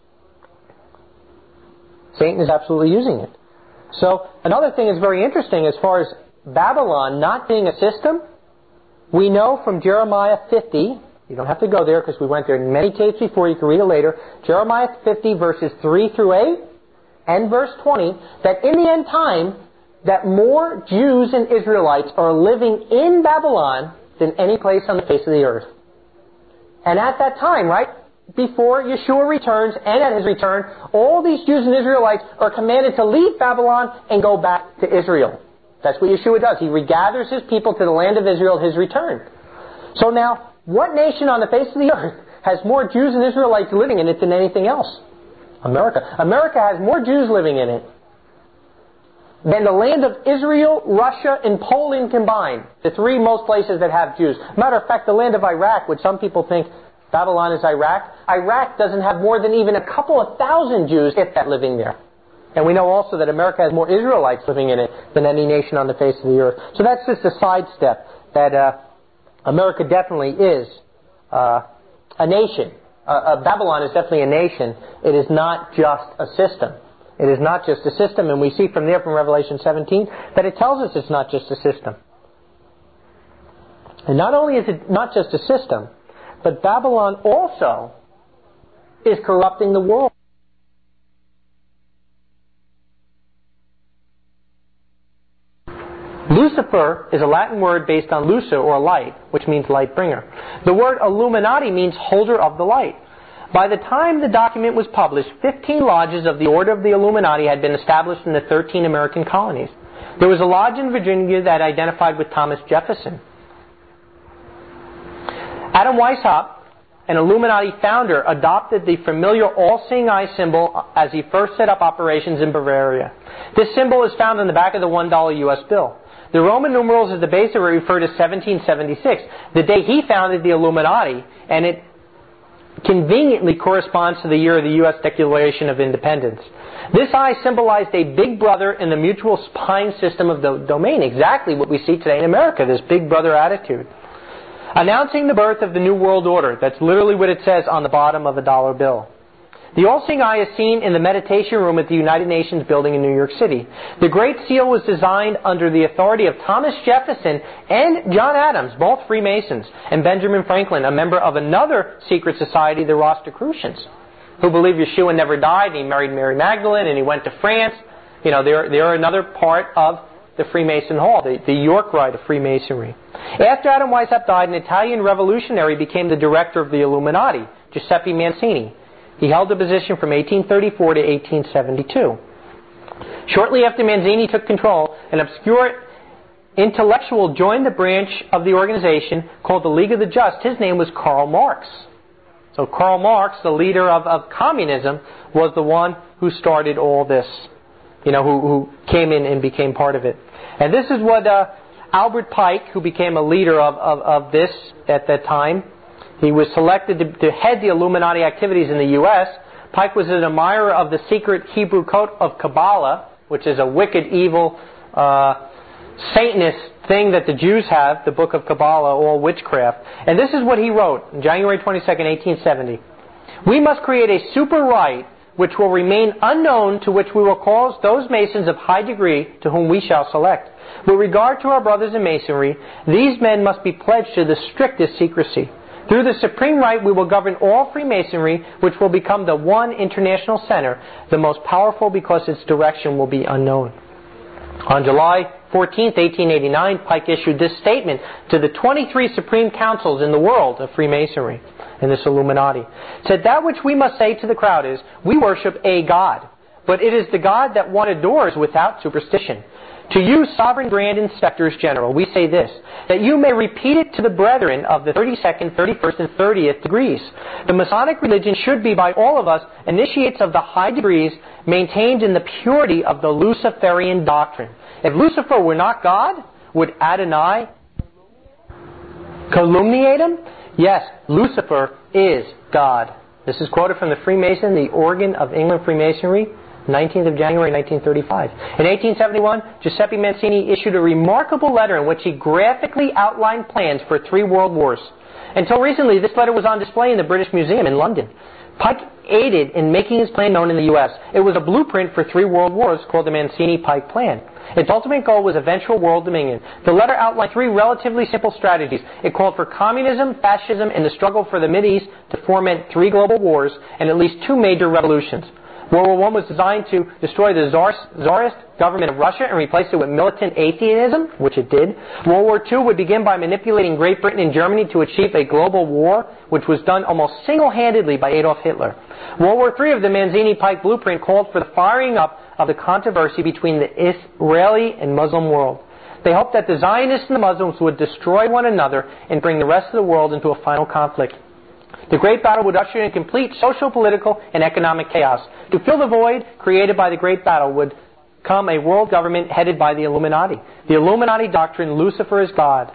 Satan is absolutely using it. So another thing is very interesting as far as Babylon not being a system. We know from Jeremiah 50, you don't have to go there because we went there in many tapes before, you can read it later, Jeremiah 50 verses 3 through 8 and verse 20, that in the end time, that more Jews and Israelites are living in Babylon than any place on the face of the earth. And at that time, right, before Yeshua returns and at His return, all these Jews and Israelites are commanded to leave Babylon and go back to Israel. That's what Yeshua does. He regathers his people to the land of Israel at his return. So now, what nation on the face of the earth has more Jews and Israelites living in it than anything else? America. America has more Jews living in it than the land of Israel, Russia, and Poland combined. The three most places that have Jews. Matter of fact, the land of Iraq, which some people think Babylon is Iraq, Iraq doesn't have more than even a couple of thousand Jews, if that, living there. And we know also that America has more Israelites living in it than any nation on the face of the earth. So that's just a sidestep, that America definitely is a nation. Babylon is definitely a nation. It is not just a system. It is not just a system, and we see from there, from Revelation 17, that it tells us it's not just a system. And not only is it not just a system, but Babylon also is corrupting the world. Lucifer is a Latin word based on luce, or light, which means light bringer. The word Illuminati means holder of the light. By the time the document was published, 15 lodges of the Order of the Illuminati had been established in the 13 American colonies. There was a lodge in Virginia that identified with Thomas Jefferson. Adam Weishaupt, an Illuminati founder, adopted the familiar all-seeing eye symbol as he first set up operations in Bavaria. This symbol is found on the back of the $1 U.S. bill. The Roman numerals at the base of it refer to 1776, the day he founded the Illuminati, and it conveniently corresponds to the year of the U.S. Declaration of Independence. This eye symbolized a big brother in the mutual spying system of the domain, exactly what we see today in America, this big brother attitude. Announcing the birth of the New World Order, that's literally what it says on the bottom of a dollar bill. The all-seeing eye is seen in the meditation room at the United Nations building in New York City. The Great Seal was designed under the authority of Thomas Jefferson and John Adams, both Freemasons, and Benjamin Franklin, a member of another secret society, the Rosicrucians, who believe Yeshua never died, and he married Mary Magdalene, and he went to France. You know, they're another part of the Freemason Hall, the York Rite of Freemasonry. After Adam Weishaupt died, an Italian revolutionary became the director of the Illuminati, Giuseppe Mazzini. He held the position from 1834 to 1872. Shortly after Mazzini took control, an obscure intellectual joined the branch of the organization called the League of the Just. His name was Karl Marx. So Karl Marx, the leader of communism, was the one who started all this, who came in and became part of it. And this is what Albert Pike, who became a leader of this at that time, he was selected to head the Illuminati activities in the U.S. Pike was an admirer of the secret Hebrew code of Kabbalah, which is a wicked, evil, Satanist thing that the Jews have, the book of Kabbalah, all witchcraft. And this is what he wrote on January 22nd, 1870. We must create a super rite which will remain unknown, to which we will cause those Masons of high degree to whom we shall select. With regard to our brothers in Masonry, these men must be pledged to the strictest secrecy. Through the Supreme Rite, we will govern all Freemasonry, which will become the one international center, the most powerful because its direction will be unknown. On July 14, 1889, Pike issued this statement to the 23 Supreme Councils in the world of Freemasonry, in this Illuminati. It said, that which we must say to the crowd is, we worship a God, but it is the God that one adores without superstition. To you, Sovereign Grand Inspectors General, we say this, that you may repeat it to the brethren of the 32nd, 31st, and 30th degrees. The Masonic religion should be by all of us initiates of the high degrees maintained in the purity of the Luciferian doctrine. If Lucifer were not God, would Adonai calumniate him? Yes, Lucifer is God. This is quoted from the Freemason, the Organ of England Freemasonry, 19th of January, 1935. In 1871, Giuseppe Mazzini issued a remarkable letter in which he graphically outlined plans for 3 world wars. Until recently, this letter was on display in the British Museum in London. Pike aided in making his plan known in the U.S. It was a blueprint for 3 world wars called the Mazzini-Pike Plan. Its ultimate goal was eventual world dominion. The letter outlined 3 relatively simple strategies. It called for communism, fascism, and the struggle for the Mideast to foment 3 global wars and at least 2 major revolutions. World War I was designed to destroy the Tsarist government of Russia and replace it with militant atheism, which it did. World War II would begin by manipulating Great Britain and Germany to achieve a global war, which was done almost single-handedly by Adolf Hitler. World War III of the Mazzini-Pike blueprint called for the firing up of the controversy between the Israeli and Muslim world. They hoped that the Zionists and the Muslims would destroy one another and bring the rest of the world into a final conflict. The Great Battle would usher in complete social, political, and economic chaos. To fill the void created by the Great Battle would come a world government headed by the Illuminati. The Illuminati doctrine, Lucifer is God.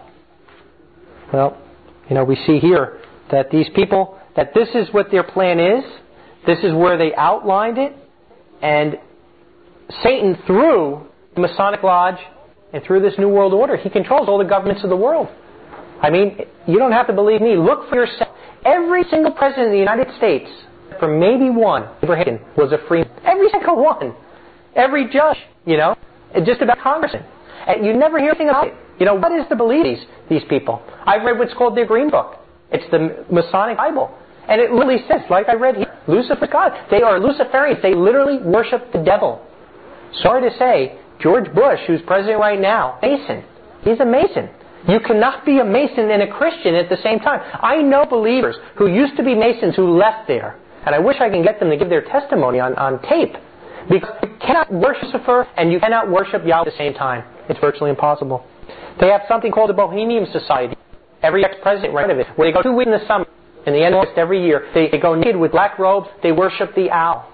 Well, we see here that these people, that this is what their plan is. This is where they outlined it. And Satan, through the Masonic Lodge and through this New World Order, he controls all the governments of the world. I mean, you don't have to believe me. Look for yourself. Every single president of the United States, for maybe one, Abraham, was a Freeman. Every single one. Every judge, just about congressmen. And you never hear anything about it. What is to believe these people? I've read what's called their Green Book. It's the Masonic Bible. And it literally says, like I read here, Lucifer God. They are Luciferians. They literally worship the devil. Sorry to say, George Bush, who's president right now, Mason. He's a Mason. You cannot be a Mason and a Christian at the same time. I know believers who used to be Masons who left there. And I wish I can get them to give their testimony on tape. Because you cannot worship Lucifer and you cannot worship Yahweh at the same time. It's virtually impossible. They have something called the Bohemian Society. Every ex-president ran of it. Where they go 2 weeks in the summer. In the end of August every year. They go naked with black robes. They worship the owl.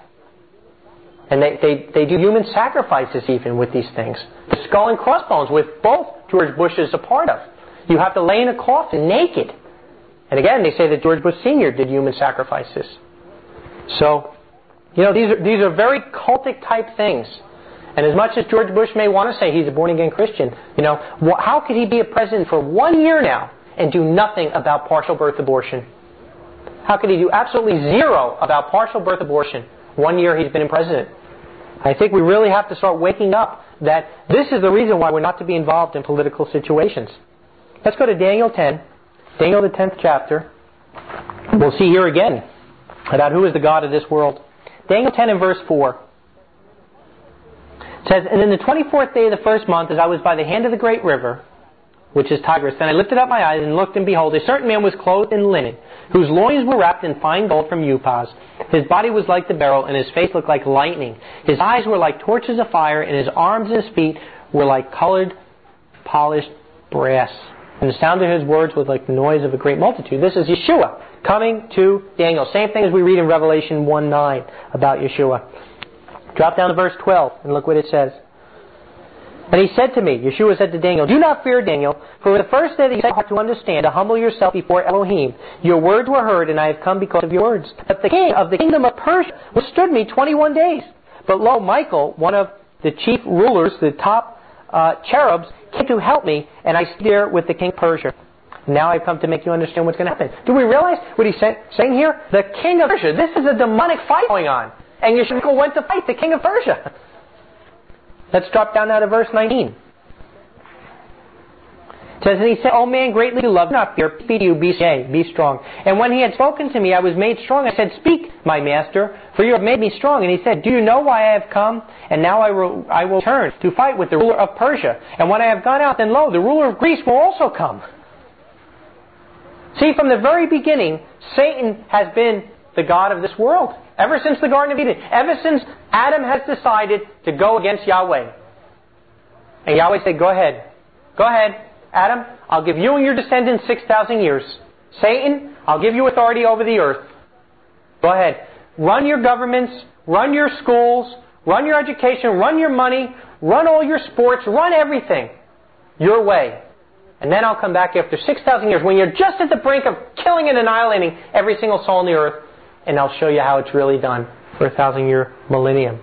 And they do human sacrifices even with these things. The skull and crossbones, with both George Bush is a part of. You have to lay in a coffin naked. And again, they say that George Bush Sr. did human sacrifices. So, these are very cultic type things. And as much as George Bush may want to say he's a born-again Christian, how could he be a president for 1 year now and do nothing about partial birth abortion? How could he do absolutely zero about partial birth abortion 1 year he's been in president? I think we really have to start waking up that this is the reason why we're not to be involved in political situations. Let's go to Daniel 10, Daniel the 10th chapter. We'll see here again about who is the God of this world. Daniel 10 and verse 4. It says, "And in the 24th day of the first month, as I was by the hand of the great river, which is Tigris, then I lifted up my eyes and looked, and behold, a certain man was clothed in linen, whose loins were wrapped in fine gold from Uphaz. His body was like the beryl, and his face looked like lightning. His eyes were like torches of fire, and his arms and his feet were like colored, polished brass. And the sound of his words was like the noise of a great multitude." This is Yeshua coming to Daniel. Same thing as we read in Revelation 1:9 about Yeshua. Drop down to verse 12 and look what it says. "And he said to me," Yeshua said to Daniel, "Do not fear, Daniel, for the first day that you set your heart to understand, to humble yourself before Elohim, your words were heard, and I have come because of your words. But the king of the kingdom of Persia withstood me 21 days. But lo, Michael, one of the chief rulers, the top cherubs, came to help me, and I stood there with the king of Persia. Now I've come to make you understand what's going to happen." Do we realize what he's saying here? The king of Persia. This is a demonic fight going on. And Yeshua went to fight the king of Persia. Let's drop down now to verse 19. It says, "And he said, O man, greatly loved, do not fear, be to you, be strong. And when he had spoken to me, I was made strong. I said, Speak, my master, for you have made me strong. And he said, Do you know why I have come? And now I will return to fight with the ruler of Persia. And when I have gone out, then lo, the ruler of Greece will also come." See, from the very beginning, Satan has been the god of this world. Ever since the Garden of Eden. Ever since Adam has decided to go against Yahweh. And Yahweh said, Go ahead. Go ahead, Adam. I'll give you and your descendants 6,000 years. Satan, I'll give you authority over the earth. Go ahead. Run your governments. Run your schools. Run your education. Run your money. Run all your sports. Run everything your way. And then I'll come back after 6,000 years when you're just at the brink of killing and annihilating every single soul on the earth. And I'll show you how it's really done for 1,000-year millennium.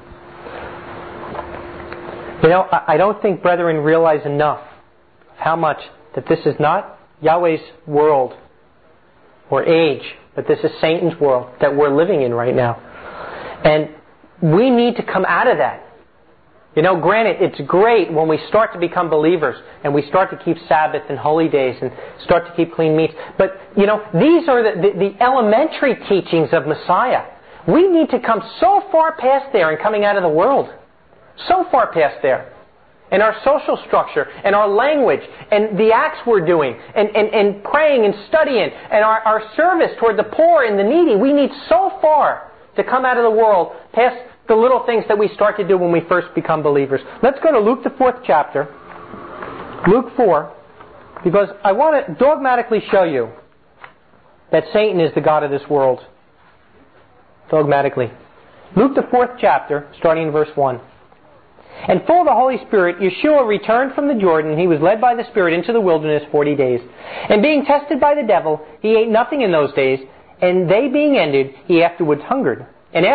I don't think brethren realize enough how much that this is not Yahweh's world or age, but this is Satan's world that we're living in right now. And we need to come out of that. Granted, it's great when we start to become believers and we start to keep Sabbath and holy days and start to keep clean meats. But, these are the elementary teachings of Messiah. We need to come so far past there and coming out of the world. So far past there. And our social structure and our language and the acts we're doing and praying and studying and our service toward the poor and the needy. We need so far to come out of the world past the little things that we start to do when we first become believers. Let's go to Luke the 4th chapter. Luke 4, because I want to dogmatically show you that Satan is the god of this world. Dogmatically. Luke the 4th chapter, starting in verse 1. And full of the Holy Spirit, Yeshua returned from the Jordan. He was led by the Spirit into the wilderness 40 days. And being tested by the devil, he ate nothing in those days. And they being ended, he afterwards hungered.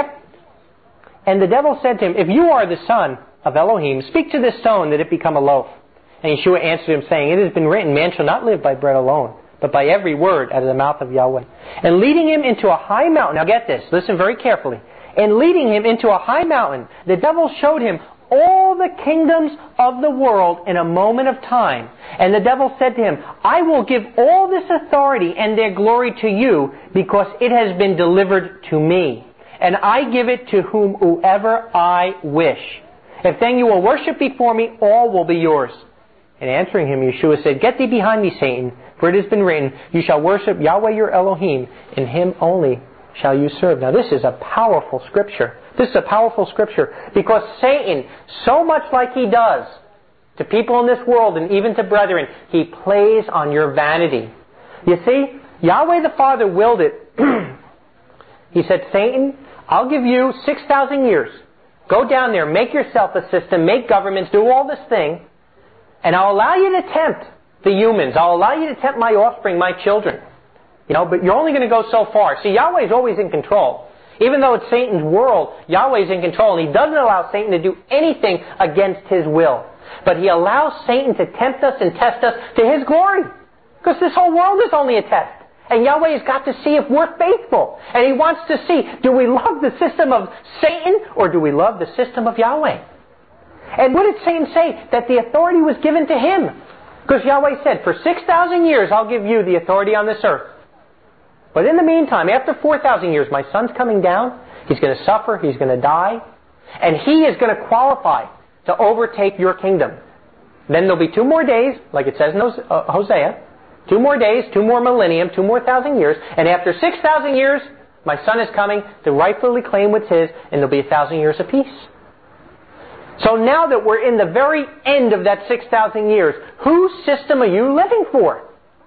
And the devil said to him, If you are the Son of Elohim, speak to this stone that it become a loaf. And Yeshua answered him, saying, It has been written, Man shall not live by bread alone, but by every word out of the mouth of Yahweh. And leading him into a high mountain. Now get this, listen very carefully. And leading him into a high mountain, the devil showed him all the kingdoms of the world in a moment of time. And the devil said to him, I will give all this authority and their glory to you, because it has been delivered to me. And I give it to whomever I wish. If then you will worship before me, all will be yours. And answering him, Yeshua said, Get thee behind me, Satan, for it has been written, You shall worship Yahweh your Elohim, and him only shall you serve. Now this is a powerful scripture. This is a powerful scripture, because Satan, so much like he does to people in this world and even to brethren, he plays on your vanity. You see, Yahweh the Father willed it. He said, Satan, I'll give you 6,000 years. Go down there, make yourself a system, make governments, do all this thing, and I'll allow you to tempt the humans. I'll allow you to tempt my offspring, my children. But you're only going to go so far. See, Yahweh's always in control. Even though it's Satan's world, Yahweh's in control, and he doesn't allow Satan to do anything against his will. But he allows Satan to tempt us and test us to his glory. Because this whole world is only a test. And Yahweh has got to see if we're faithful. And he wants to see, do we love the system of Satan, or do we love the system of Yahweh? And what did Satan say? That the authority was given to him. Because Yahweh said, for 6,000 years I'll give you the authority on this earth. But in the meantime, after 4,000 years, my son's coming down. He's going to suffer. He's going to die. And he is going to qualify to overtake your kingdom. Then there'll be 2 more days, like it says in Hosea. 2 more days, 2 more millennium, 2 more thousand years. And after 6,000 years, my son is coming to rightfully claim what's his, and there'll be 1,000 years of peace. So now that we're in the very end of that 6,000 years, whose system are you living for?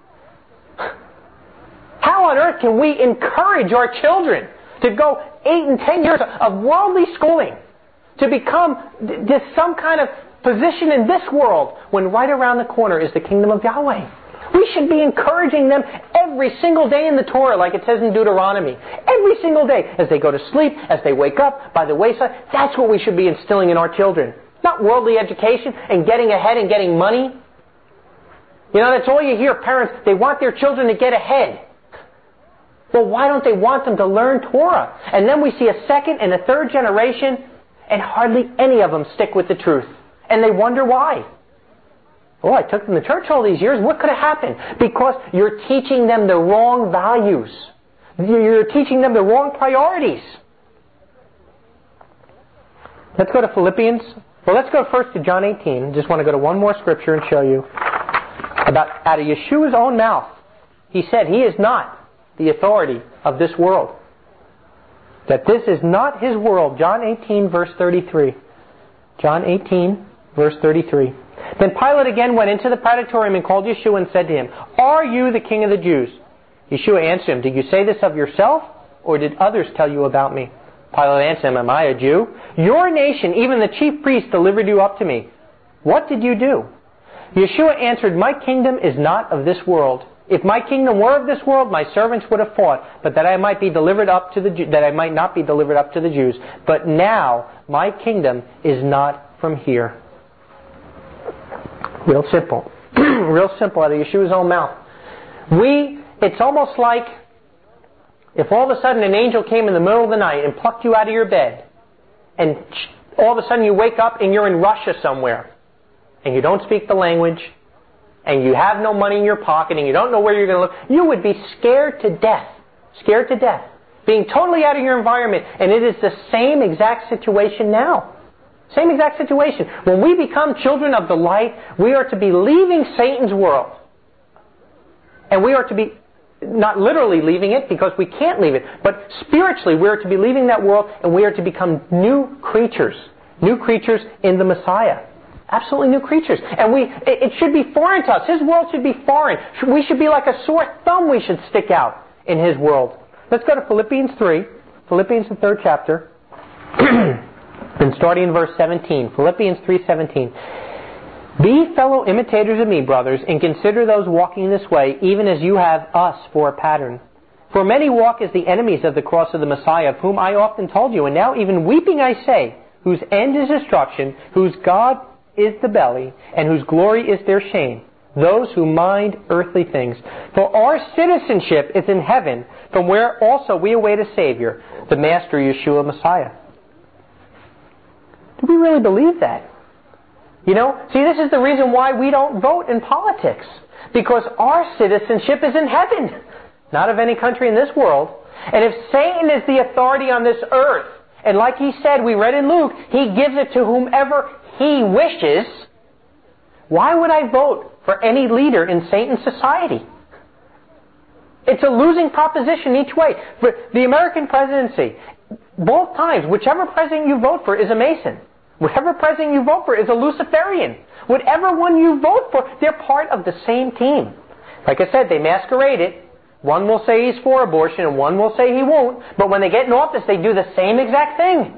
How on earth can we encourage our children to go 8 and 10 years of worldly schooling to become just some kind of position in this world when right around the corner is the kingdom of Yahweh? We should be encouraging them every single day in the Torah, like it says in Deuteronomy. Every single day, as they go to sleep, as they wake up, by the wayside. That's what we should be instilling in our children. Not worldly education and getting ahead and getting money. That's all you hear. Parents, they want their children to get ahead. Well, why don't they want them to learn Torah? And then we see a second and a third generation, and hardly any of them stick with the truth. And they wonder why. Oh, I took them to church all these years. What could have happened? Because you're teaching them the wrong values. You're teaching them the wrong priorities. Let's go to Philippians. Well, let's go first to John 18. Just want to go to one more scripture and show you about out of Yeshua's own mouth. He said he is not the authority of this world. That this is not his world. John 18, verse 33. John 18, verse 33. Then Pilate again went into the praetorium and called Yeshua and said to him, Are you the king of the Jews? Yeshua answered him, Did you say this of yourself, or did others tell you about me? Pilate answered him, Am I a Jew? Your nation, even the chief priests, delivered you up to me. What did you do? Yeshua answered, My kingdom is not of this world. If my kingdom were of this world, my servants would have fought, but that I might be delivered up to that I might not be delivered up to the Jews. But now my kingdom is not from here. Real simple. Real simple out of Yeshua's own mouth. It's almost like if all of a sudden an angel came in the middle of the night and plucked you out of your bed, and all of a sudden you wake up and you're in Russia somewhere, and you don't speak the language, and you have no money in your pocket, and you don't know where you're going to look, you would be scared to death. Scared to death. Being totally out of your environment. And it is the same exact situation now. Same exact situation. When we become children of the light, we are to be leaving Satan's world. And we are to be, not literally leaving it, because we can't leave it, but spiritually we are to be leaving that world, and we are to become new creatures. New creatures in the Messiah. Absolutely new creatures. And it should be foreign to us. His world should be foreign. We should be like a sore thumb we should stick out in His world. Let's go to Philippians 3. Philippians, the 3rd chapter. And starting in verse 17. Philippians 3:17. Be fellow imitators of me, brothers, and consider those walking this way, even as you have us for a pattern. For many walk as the enemies of the cross of the Messiah, of whom I often told you, and now even weeping I say, whose end is destruction, whose God is the belly, and whose glory is their shame, those who mind earthly things. For our citizenship is in heaven, from where also we await a Savior, the Master Yeshua Messiah. Do we really believe that? You know, see, this is the reason why we don't vote in politics. Because our citizenship is in heaven, not of any country in this world. And if Satan is the authority on this earth, and like he said, we read in Luke, he gives it to whomever he wishes, why would I vote for any leader in Satan's society? It's a losing proposition each way. For the American presidency, both times, whichever president you vote for is a Mason. Whatever president you vote for is a Luciferian. Whatever one you vote for, they're part of the same team. Like I said, they masquerade it. One will say he's for abortion and one will say he won't. But when they get in office, they do the same exact thing.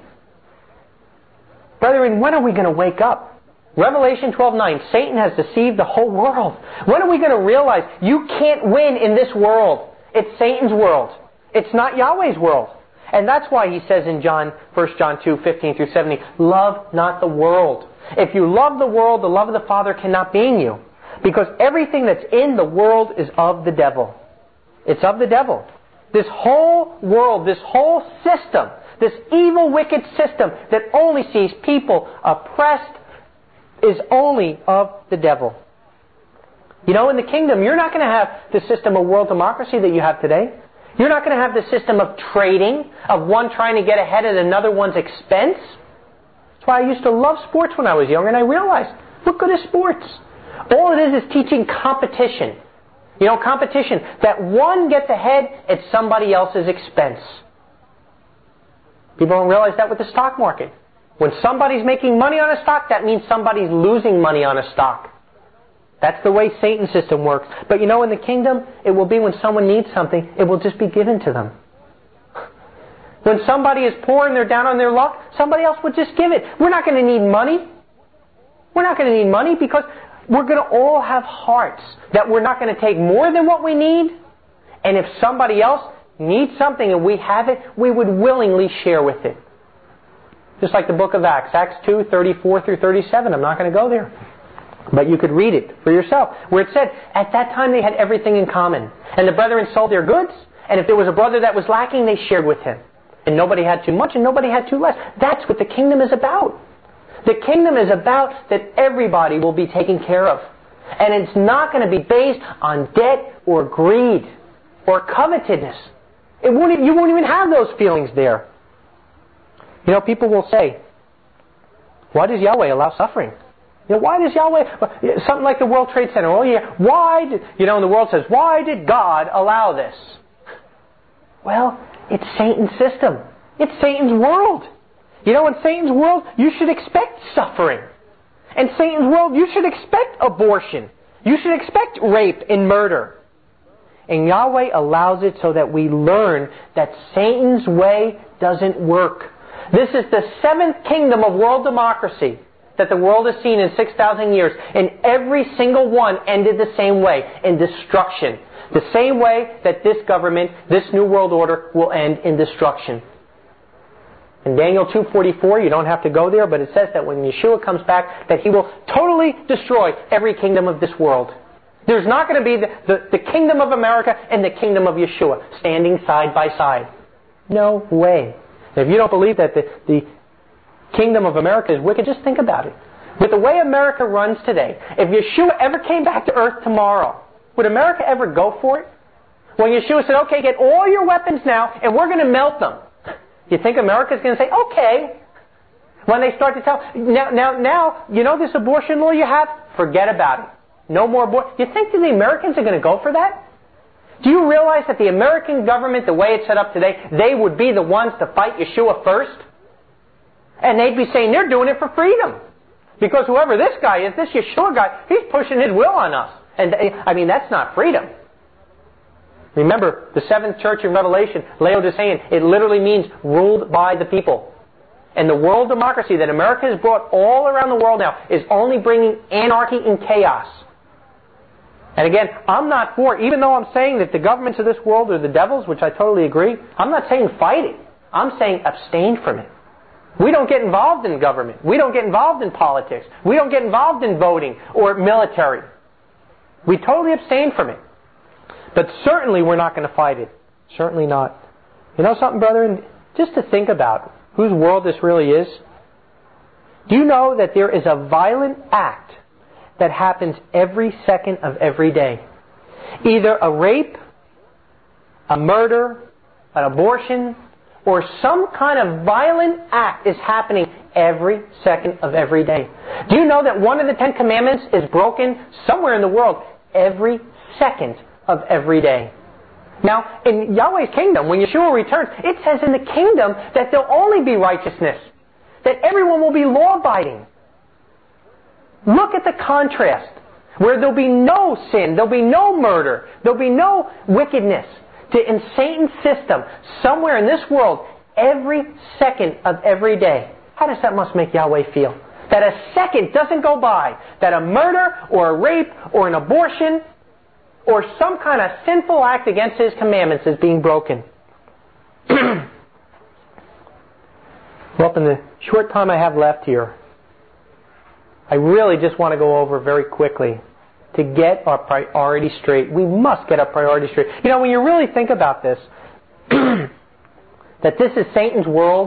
Brethren, when are we going to wake up? Revelation 12:9, Satan has deceived the whole world. When are we going to realize you can't win in this world? It's Satan's world. It's not Yahweh's world. And that's why he says in 1 John 2:15 through 17, love not the world. If you love the world, the love of the Father cannot be in you. Because everything that's in the world is of the devil. It's of the devil. This whole world, this whole system, this evil, wicked system that only sees people oppressed is only of the devil. You know, in the kingdom, you're not going to have the system of world democracy that you have today. You're not going to have the system of trading, of one trying to get ahead at another one's expense. That's why I used to love sports when I was younger, and I realized, what good is sports? All it is teaching competition. You know, competition. That one gets ahead at somebody else's expense. People don't realize that with the stock market. When somebody's making money on a stock, that means somebody's losing money on a stock. That's the way Satan's system works. But you know, in the kingdom, it will be when someone needs something, it will just be given to them. When somebody is poor and they're down on their luck, somebody else would just give it. We're not going to need money. We're not going to need money because we're going to all have hearts that we're not going to take more than what we need. And if somebody else needs something and we have it, we would willingly share with it. Just like the book of Acts, Acts 2:34 through 37. I'm not going to go there. But you could read it for yourself, where it said, at that time they had everything in common. And the brethren sold their goods, and if there was a brother that was lacking, they shared with him. And nobody had too much, and nobody had too less. That's what the kingdom is about. The kingdom is about that everybody will be taken care of. And it's not going to be based on debt or greed or covetousness. You won't even have those feelings there. You know, people will say, why does Yahweh allow suffering? You know, why does Yahweh, something like the World Trade Center, oh yeah, and the world says, why did God allow this? Well, it's Satan's system. It's Satan's world. You know, in Satan's world, you should expect suffering. In Satan's world, you should expect abortion. You should expect rape and murder. And Yahweh allows it so that we learn that Satan's way doesn't work. This is the 7th kingdom of world democracy that the world has seen in 6,000 years. And every single one ended the same way, in destruction. The same way that this government, this new world order, will end in destruction. In Daniel 2:44, you don't have to go there, but it says that when Yeshua comes back, that He will totally destroy every kingdom of this world. There's not going to be the kingdom of America and the kingdom of Yeshua standing side by side. No way. If you don't believe that the kingdom of America is wicked, just think about it. With the way America runs today, if Yeshua ever came back to earth tomorrow, would America ever go for it? When Yeshua said, okay, get all your weapons now, and we're going to melt them. You think America's going to say, okay? When they start to tell, now, you know this abortion law you have? Forget about it. No more abortion. You think that the Americans are going to go for that? Do you realize that the American government, the way it's set up today, they would be the ones to fight Yeshua first? And they'd be saying they're doing it for freedom. Because whoever this guy is, this Yeshua guy, he's pushing his will on us. And that's not freedom. Remember, the seventh church in Revelation, Laodicean, it literally means ruled by the people. And the world democracy that America has brought all around the world now is only bringing anarchy and chaos. And again, I'm not for, even though I'm saying that the governments of this world are the devils, which I totally agree, I'm not saying fight it. I'm saying abstain from it. We don't get involved in government. We don't get involved in politics. We don't get involved in voting or military. We totally abstain from it. But certainly we're not going to fight it. Certainly not. You know something, brethren? Just to think about whose world this really is. Do you know that there is a violent act that happens every second of every day? Either a rape, a murder, an abortion, or some kind of violent act is happening every second of every day. Do you know that one of the 10 Commandments is broken somewhere in the world every second of every day? Now, in Yahweh's kingdom, when Yeshua returns, it says in the kingdom that there'll only be righteousness, that everyone will be law-abiding. Look at the contrast, where there'll be no sin, there'll be no murder, there'll be no wickedness. In Satan's system, somewhere in this world, every second of every day. How does that must make Yahweh feel? That a second doesn't go by, that a murder or a rape or an abortion or some kind of sinful act against His commandments is being broken. Well, in the short time I have left here, I really just want to go over very quickly to get our priorities straight. We must get our priorities straight. You know, when you really think about this, that this is Satan's world,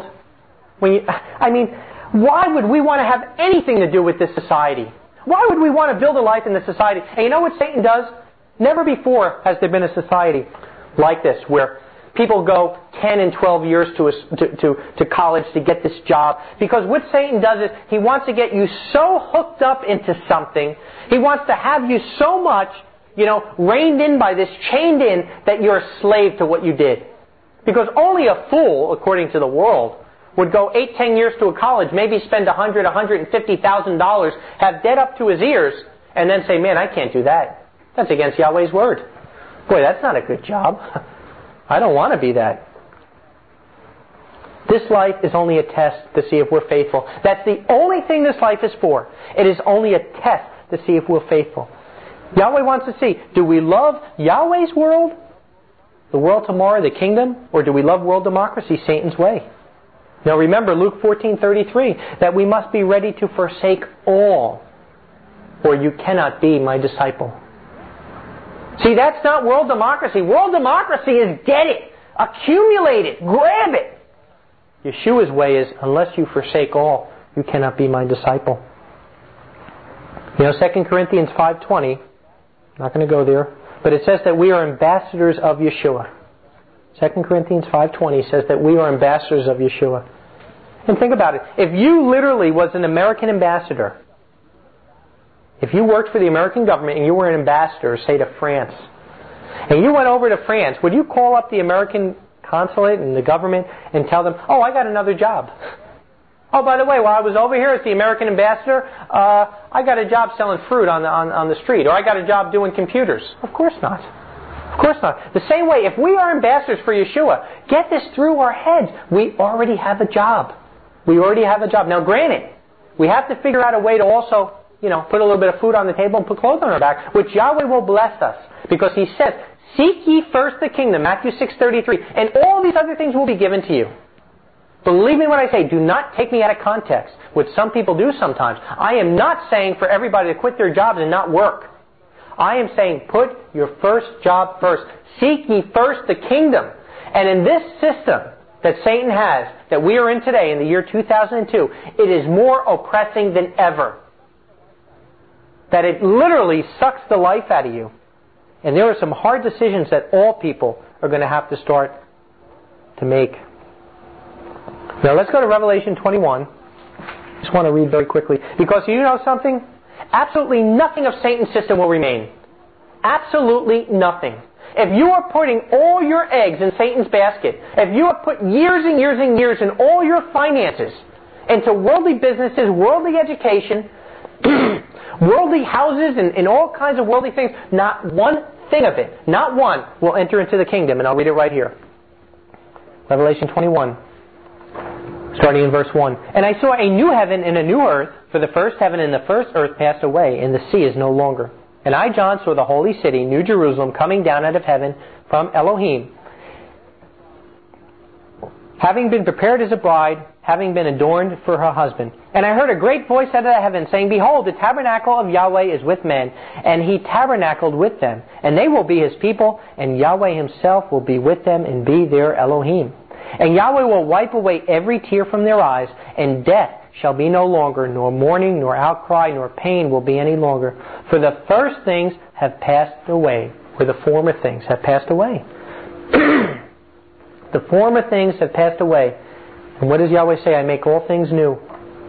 why would we want to have anything to do with this society? Why would we want to build a life in this society? And you know what Satan does? Never before has there been a society like this where people go 10 and 12 years to college to get this job. Because what Satan does is he wants to get you so hooked up into something. He wants to have you so much, reined in by this, chained in, that you're a slave to what you did. Because only a fool, according to the world, would go 8-10 years to a college, maybe spend $100,000, $150,000, have debt up to his ears, and then say, man, I can't do that. That's against Yahweh's word. Boy, that's not a good job. I don't want to be that. This life is only a test to see if we're faithful. That's the only thing this life is for. It is only a test to see if we're faithful. Yahweh wants to see, do we love Yahweh's world, the world tomorrow, the kingdom, or do we love world democracy, Satan's way? Now remember Luke 14:33, that we must be ready to forsake all, or you cannot be my disciple. See, that's not world democracy. World democracy is get it, accumulate it, grab it. Yeshua's way is, unless you forsake all, you cannot be my disciple. 2 Corinthians 5:20, I'm not going to go there, but it says that we are ambassadors of Yeshua. 2 Corinthians 5:20 says that we are ambassadors of Yeshua. And think about it. If you literally was an American ambassador, if you worked for the American government and you were an ambassador, say to France, and you went over to France, would you call up the American consulate and the government and tell them, oh, I got another job? Oh, by the way, while I was over here as the American ambassador, I got a job selling fruit on the street, or I got a job doing computers. Of course not. Of course not. The same way, if we are ambassadors for Yeshua, get this through our heads. We already have a job. We already have a job. Now, granted, we have to figure out a way to also put a little bit of food on the table and put clothes on our back, which Yahweh will bless us. Because He says, seek ye first the kingdom, Matthew 6:33, and all these other things will be given to you. Believe me when I say, do not take me out of context, which some people do sometimes. I am not saying for everybody to quit their jobs and not work. I am saying, put your first job first. Seek ye first the kingdom. And in this system that Satan has, that we are in today, in the year 2002, it is more oppressing than ever. That it literally sucks the life out of you. And there are some hard decisions that all people are going to have to start to make. Now let's go to Revelation 21. I just want to read very quickly. Because you know something? Absolutely nothing of Satan's system will remain. Absolutely nothing. If you are putting all your eggs in Satan's basket, if you have put years and years and years in all your finances into worldly businesses, worldly education, Worldly houses and all kinds of worldly things, not one thing of it, not one, will enter into the kingdom. And I'll read it right here. Revelation 21, starting in verse 1. And I saw a new heaven and a new earth, for the first heaven and the first earth passed away, and the sea is no longer. And I, John, saw the holy city, New Jerusalem, coming down out of heaven from Elohim, having been prepared as a bride, having been adorned for her husband. And I heard a great voice out of heaven saying, Behold, the tabernacle of Yahweh is with men, and He tabernacled with them. And they will be His people, and Yahweh Himself will be with them and be their Elohim. And Yahweh will wipe away every tear from their eyes, and death shall be no longer, nor mourning, nor outcry, nor pain will be any longer. For the first things have passed away, or the former things have passed away. The former things have passed away. And what does Yahweh say? I make all things new.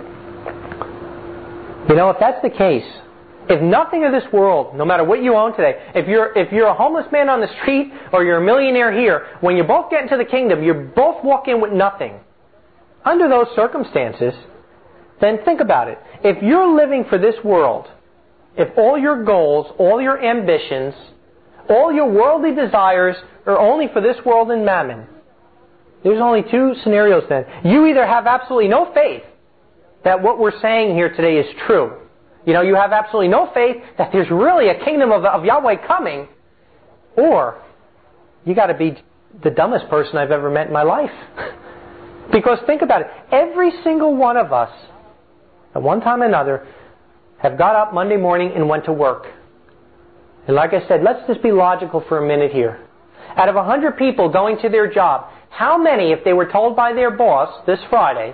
You know, if that's the case, if nothing of this world, no matter what you own today, if you're a homeless man on the street or you're a millionaire here, when you both get into the kingdom, you both walk in with nothing. Under those circumstances, then think about it. If you're living for this world, if all your goals, all your ambitions, all your worldly desires are only for this world and mammon, there's only two scenarios then. You either have absolutely no faith that what we're saying here today is true. You know, you have absolutely no faith that there's really a kingdom of Yahweh coming, or you got to be the dumbest person I've ever met in my life. Because think about it. Every single one of us, at one time or another, have got up Monday morning and went to work. And like I said, let's just be logical for a minute here. Out of 100 people going to their job, how many, if they were told by their boss this Friday,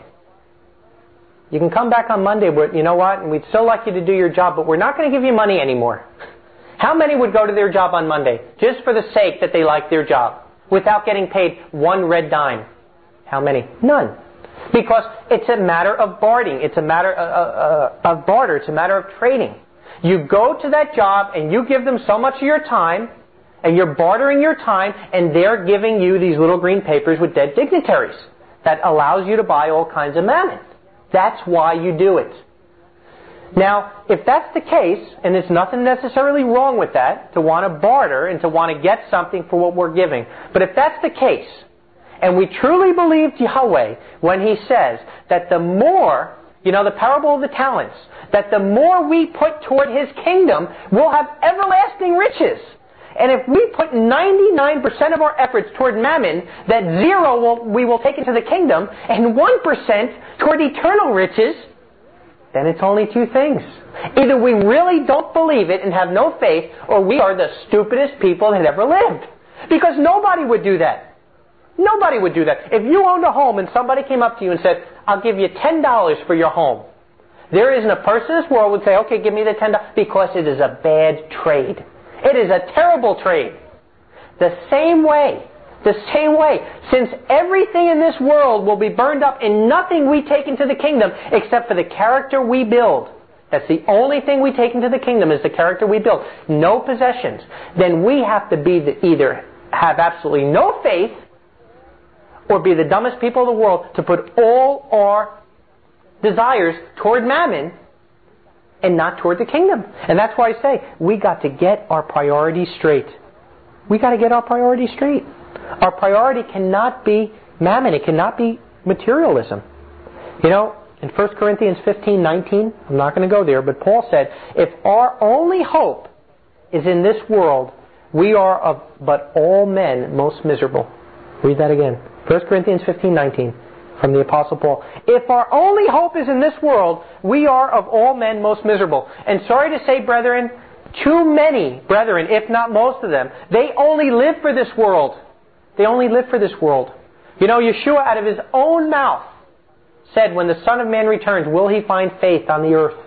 you can come back on Monday, but you know what, and we'd still like you to do your job, but we're not going to give you money anymore. How many would go to their job on Monday, just for the sake that they like their job, without getting paid one red dime? How many? None. Because it's a matter of bartering. It's a matter of barter. It's a matter of trading. You go to that job and you give them so much of your time, and you're bartering your time, and they're giving you these little green papers with dead dignitaries that allows you to buy all kinds of mammon. That's why you do it. Now, if that's the case, and there's nothing necessarily wrong with that, to want to barter and to want to get something for what we're giving, but if that's the case, and we truly believe Yahweh when He says that the more, you know, the parable of the talents, that the more we put toward His kingdom, we'll have everlasting riches. And if we put 99% of our efforts toward mammon, that we will take into the kingdom, and 1% toward eternal riches, then it's only two things. Either we really don't believe it and have no faith, or we are the stupidest people that ever lived. Because nobody would do that. Nobody would do that. If you owned a home and somebody came up to you and said, I'll give you $10 for your home, there isn't a person in this world who would say, okay, give me the $10, because it is a bad trade. It is a terrible trade. The same way, since everything in this world will be burned up and nothing we take into the kingdom except for the character we build. That's the only thing we take into the kingdom is the character we build. No possessions. Then we have to be either have absolutely no faith or be the dumbest people in the world to put all our desires toward mammon and not toward the kingdom. And that's why I say, we got to get our priorities straight. We got to get our priorities straight. Our priority cannot be mammon. It cannot be materialism. You know, in 1 Corinthians 15:19, I'm not going to go there, but Paul said, if our only hope is in this world, we are of but all men most miserable. Read that again. 1 Corinthians 15:19. From the Apostle Paul. If our only hope is in this world, we are of all men most miserable. And sorry to say, brethren, too many brethren, if not most of them, they only live for this world. They only live for this world. You know, Yeshua out of His own mouth said, when the Son of Man returns, will He find faith on the earth?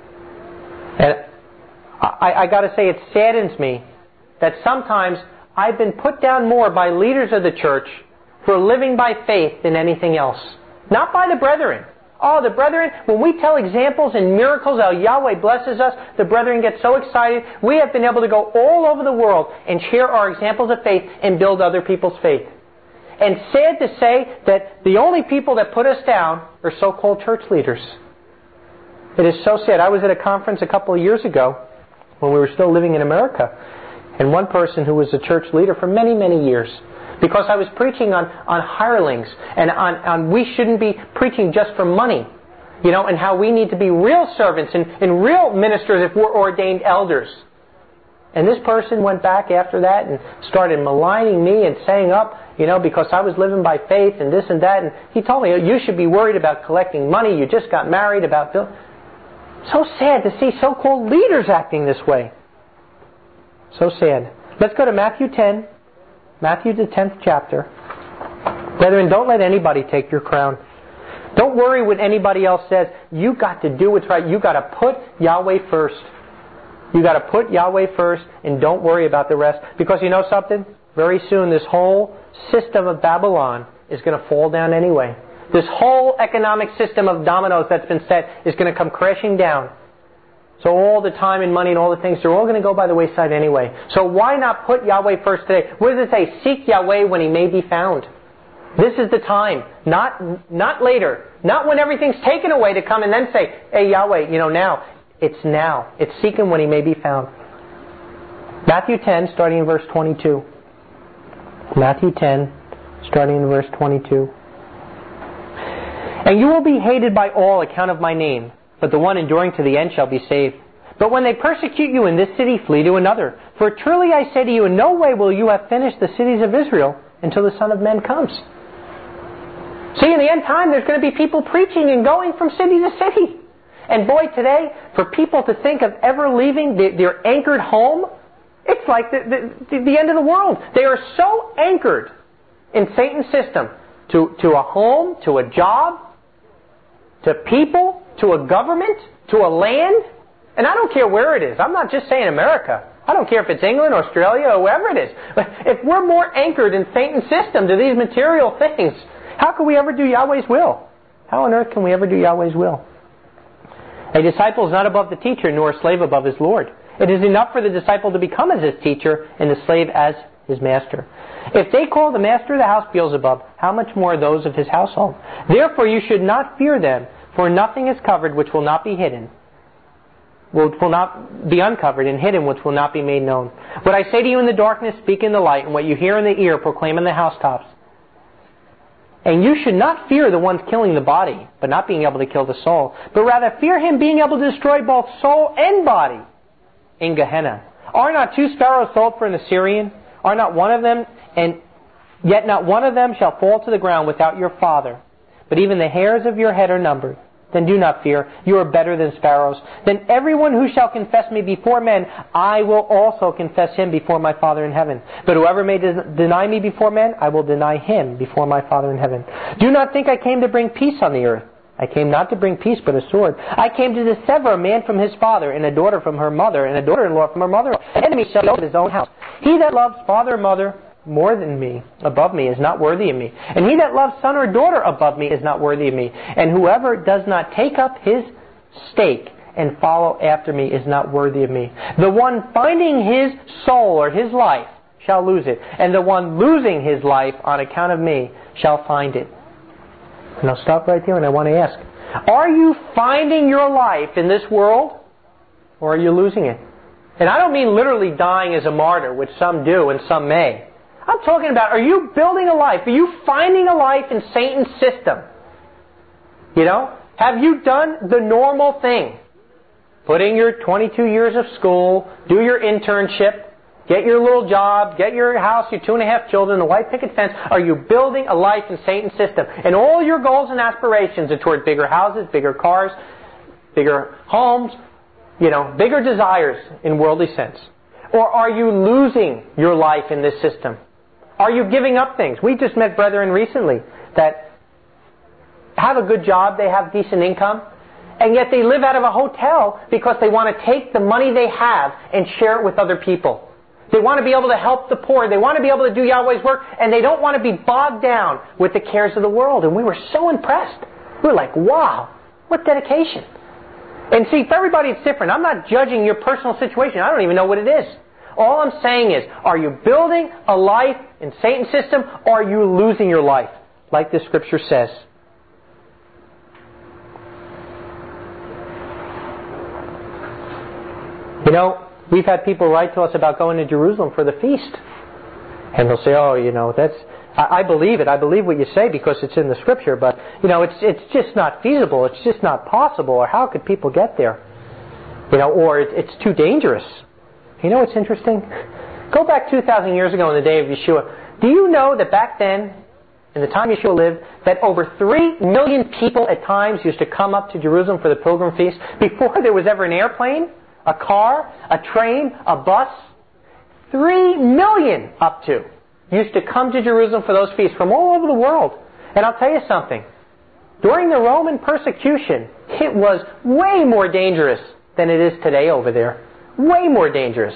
And I got to say, it saddens me that sometimes I've been put down more by leaders of the church for living by faith than anything else. Not by the brethren. Oh, the brethren, when we tell examples and miracles how Yahweh blesses us, the brethren get so excited. We have been able to go all over the world and share our examples of faith and build other people's faith. And sad to say that the only people that put us down are so-called church leaders. It is so sad. I was at a conference a couple of years ago when we were still living in America, and one person who was a church leader for many, many years, because I was preaching on hirelings and on we shouldn't be preaching just for money, and how we need to be real servants and real ministers if we're ordained elders. And this person went back after that and started maligning me and saying up, because I was living by faith and this and that. And he told me, you should be worried about collecting money. You just got married about bill. So sad to see so-called leaders acting this way. So sad. Let's go to Matthew 10. Matthew, the 10th chapter. Brethren, don't let anybody take your crown. Don't worry what anybody else says. You got to do what's right. You got to put Yahweh first. You got to put Yahweh first and don't worry about the rest. Because you know something? Very soon this whole system of Babylon is going to fall down anyway. This whole economic system of dominoes that's been set is going to come crashing down. So all the time and money and all the things, they're all going to go by the wayside anyway. So why not put Yahweh first today? What does it say? Seek Yahweh when He may be found. This is the time. Not later. Not when everything's taken away to come and then say, hey Yahweh, now. It's now. It's seek Him when He may be found. Matthew 10, starting in verse 22. Matthew 10, starting in verse 22. And you will be hated by all on account of my name, but the one enduring to the end shall be saved. But when they persecute you in this city, flee to another. For truly I say to you, in no way will you have finished the cities of Israel until the Son of Man comes. See, in the end time, there's going to be people preaching and going from city to city. And boy, today, for people to think of ever leaving their anchored home, it's like the end of the world. They are so anchored in Satan's system to a home, to a job, to people, to a government, to a land. And I don't care where it is. I'm not just saying America. I don't care if it's England, Australia, or wherever it is. But if we're more anchored in Satan's system to these material things, how can we ever do Yahweh's will? How on earth can we ever do Yahweh's will? A disciple is not above the teacher, nor a slave above his Lord. It is enough for the disciple to become as his teacher, and the slave as his master. If they call the master of the house Beelzebub, how much more those of his household? Therefore you should not fear them, for nothing is covered which will not be hidden, which will not be uncovered, and hidden which will not be made known. What I say to you in the darkness, speak in the light, and what you hear in the ear, proclaim in the housetops. And you should not fear the ones killing the body, but not being able to kill the soul, but rather fear him being able to destroy both soul and body in Gehenna. Are not 2 sparrows sold for an Assyrian? Are not one of them, and yet not one of them shall fall to the ground without your Father. But even the hairs of your head are numbered. Then do not fear, you are better than sparrows. Then everyone who shall confess me before men, I will also confess him before my Father in heaven. But whoever may deny me before men, I will deny him before my Father in heaven. Do not think I came to bring peace on the earth. I came not to bring peace, but a sword. I came to dissever a man from his father, and a daughter from her mother, and a daughter-in-law from her mother-in-law. An enemy shall go to his own house. He that loves father or mother more than me, above me, is not worthy of me. And he that loves son or daughter above me is not worthy of me. And whoever does not take up his stake and follow after me is not worthy of me. The one finding his soul or his life shall lose it. And the one losing his life on account of me shall find it. And I'll stop right there and I want to ask, are you finding your life in this world, or are you losing it? And I don't mean literally dying as a martyr, which some do and some may. I'm talking about, are you building a life? Are you finding a life in Satan's system? Have you done the normal thing? Put in your 22 years of school, do your internship, get your little job, get your house, your 2.5 children, a white picket fence. Are you building a life in Satan's system? And all your goals and aspirations are toward bigger houses, bigger cars, bigger homes, bigger desires in worldly sense. Or are you losing your life in this system? Are you giving up things? We just met brethren recently that have a good job, they have decent income, and yet they live out of a hotel because they want to take the money they have and share it with other people. They want to be able to help the poor. They want to be able to do Yahweh's work, and they don't want to be bogged down with the cares of the world. And we were so impressed. We were like, wow, what dedication. And see, for everybody it's different. I'm not judging your personal situation. I don't even know what it is. All I'm saying is, are you building a life in Satan's system, or are you losing your life, like the Scripture says? You know, we've had people write to us about going to Jerusalem for the feast. And they'll say, oh, you know, I believe it. I believe what you say because it's in the Scripture, but, you know, it's just not feasible. It's just not possible. Or how could people get there? You know, or it's too dangerous. You know what's interesting? Go back 2,000 years ago in the day of Yeshua. Do you know that back then, in the time Yeshua lived, that over 3 million people at times used to come up to Jerusalem for the Pilgrim Feast before there was ever an airplane, a car, a train, a bus? 3 million up to used to come to Jerusalem for those feasts from all over the world. And I'll tell you something. During the Roman persecution, it was way more dangerous than it is today over there. Way more dangerous.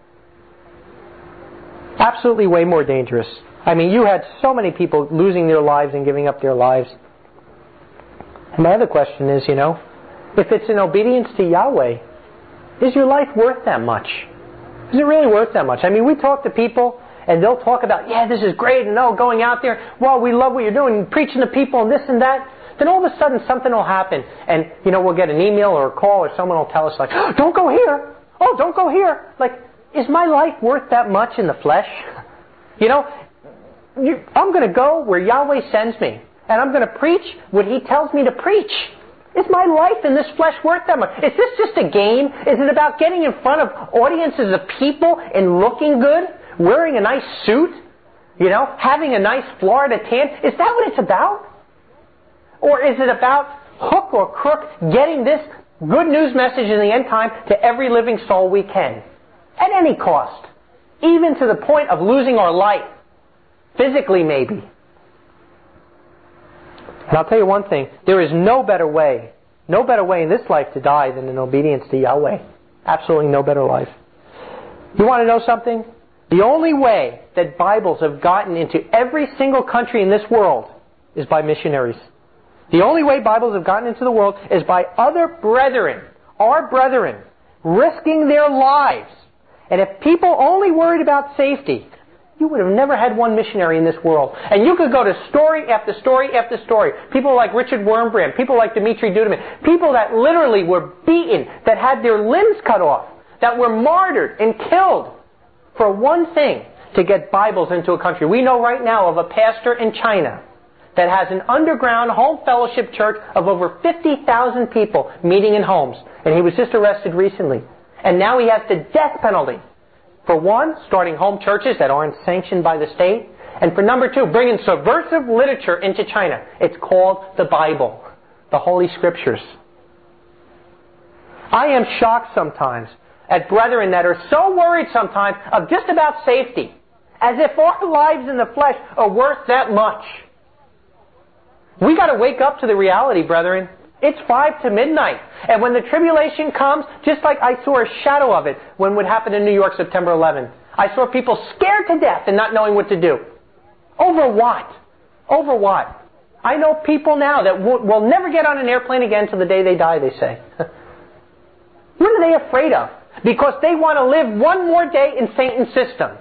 Absolutely way more dangerous. I mean, you had so many people losing their lives and giving up their lives. And my other question is, you know, if it's in obedience to Yahweh, is your life worth that much? Is it really worth that much? I mean, we talk to people and they'll talk about, yeah, this is great, and oh, going out there, well, we love what you're doing, and preaching to people and this and that. Then all of a sudden something will happen, and, you know, we'll get an email or a call, or someone will tell us, like, oh, don't go here. Oh, don't go here. Like, is my life worth that much in the flesh? You know, I'm going to go where Yahweh sends me, and I'm going to preach what He tells me to preach. Is my life in this flesh worth that much? Is this just a game? Is it about getting in front of audiences of people and looking good? Wearing a nice suit? You know, having a nice Florida tan? Is that what it's about? Or is it about hook or crook getting this good news message in the end time to every living soul we can? At any cost. Even to the point of losing our life. Physically, maybe. And I'll tell you one thing. There is no better way in this life to die than in obedience to Yahweh. Absolutely no better life. You want to know something? The only way that Bibles have gotten into every single country in this world is by missionaries. The only way Bibles have gotten into the world is by other brethren, our brethren, risking their lives. And if people only worried about safety, you would have never had one missionary in this world. And you could go to story after story after story. People like Richard Wurmbrand, people like Dmitri Duduman, people that literally were beaten, that had their limbs cut off, that were martyred and killed for one thing, to get Bibles into a country. We know right now of a pastor in China that has an underground home fellowship church of over 50,000 people meeting in homes. And he was just arrested recently. And now he has the death penalty. For one, starting home churches that aren't sanctioned by the state. And for number two, bringing subversive literature into China. It's called the Bible, the Holy Scriptures. I am shocked sometimes at brethren that are so worried sometimes of just about safety, as if our lives in the flesh are worth that much. We got to wake up to the reality, brethren. It's 5 to midnight. And when the tribulation comes, just like I saw a shadow of it when it would happen in New York September 11th, I saw people scared to death and not knowing what to do. Over what? Over what? I know people now that will never get on an airplane again till the day they die, they say. What are they afraid of? Because they want to live one more day in Satan's system.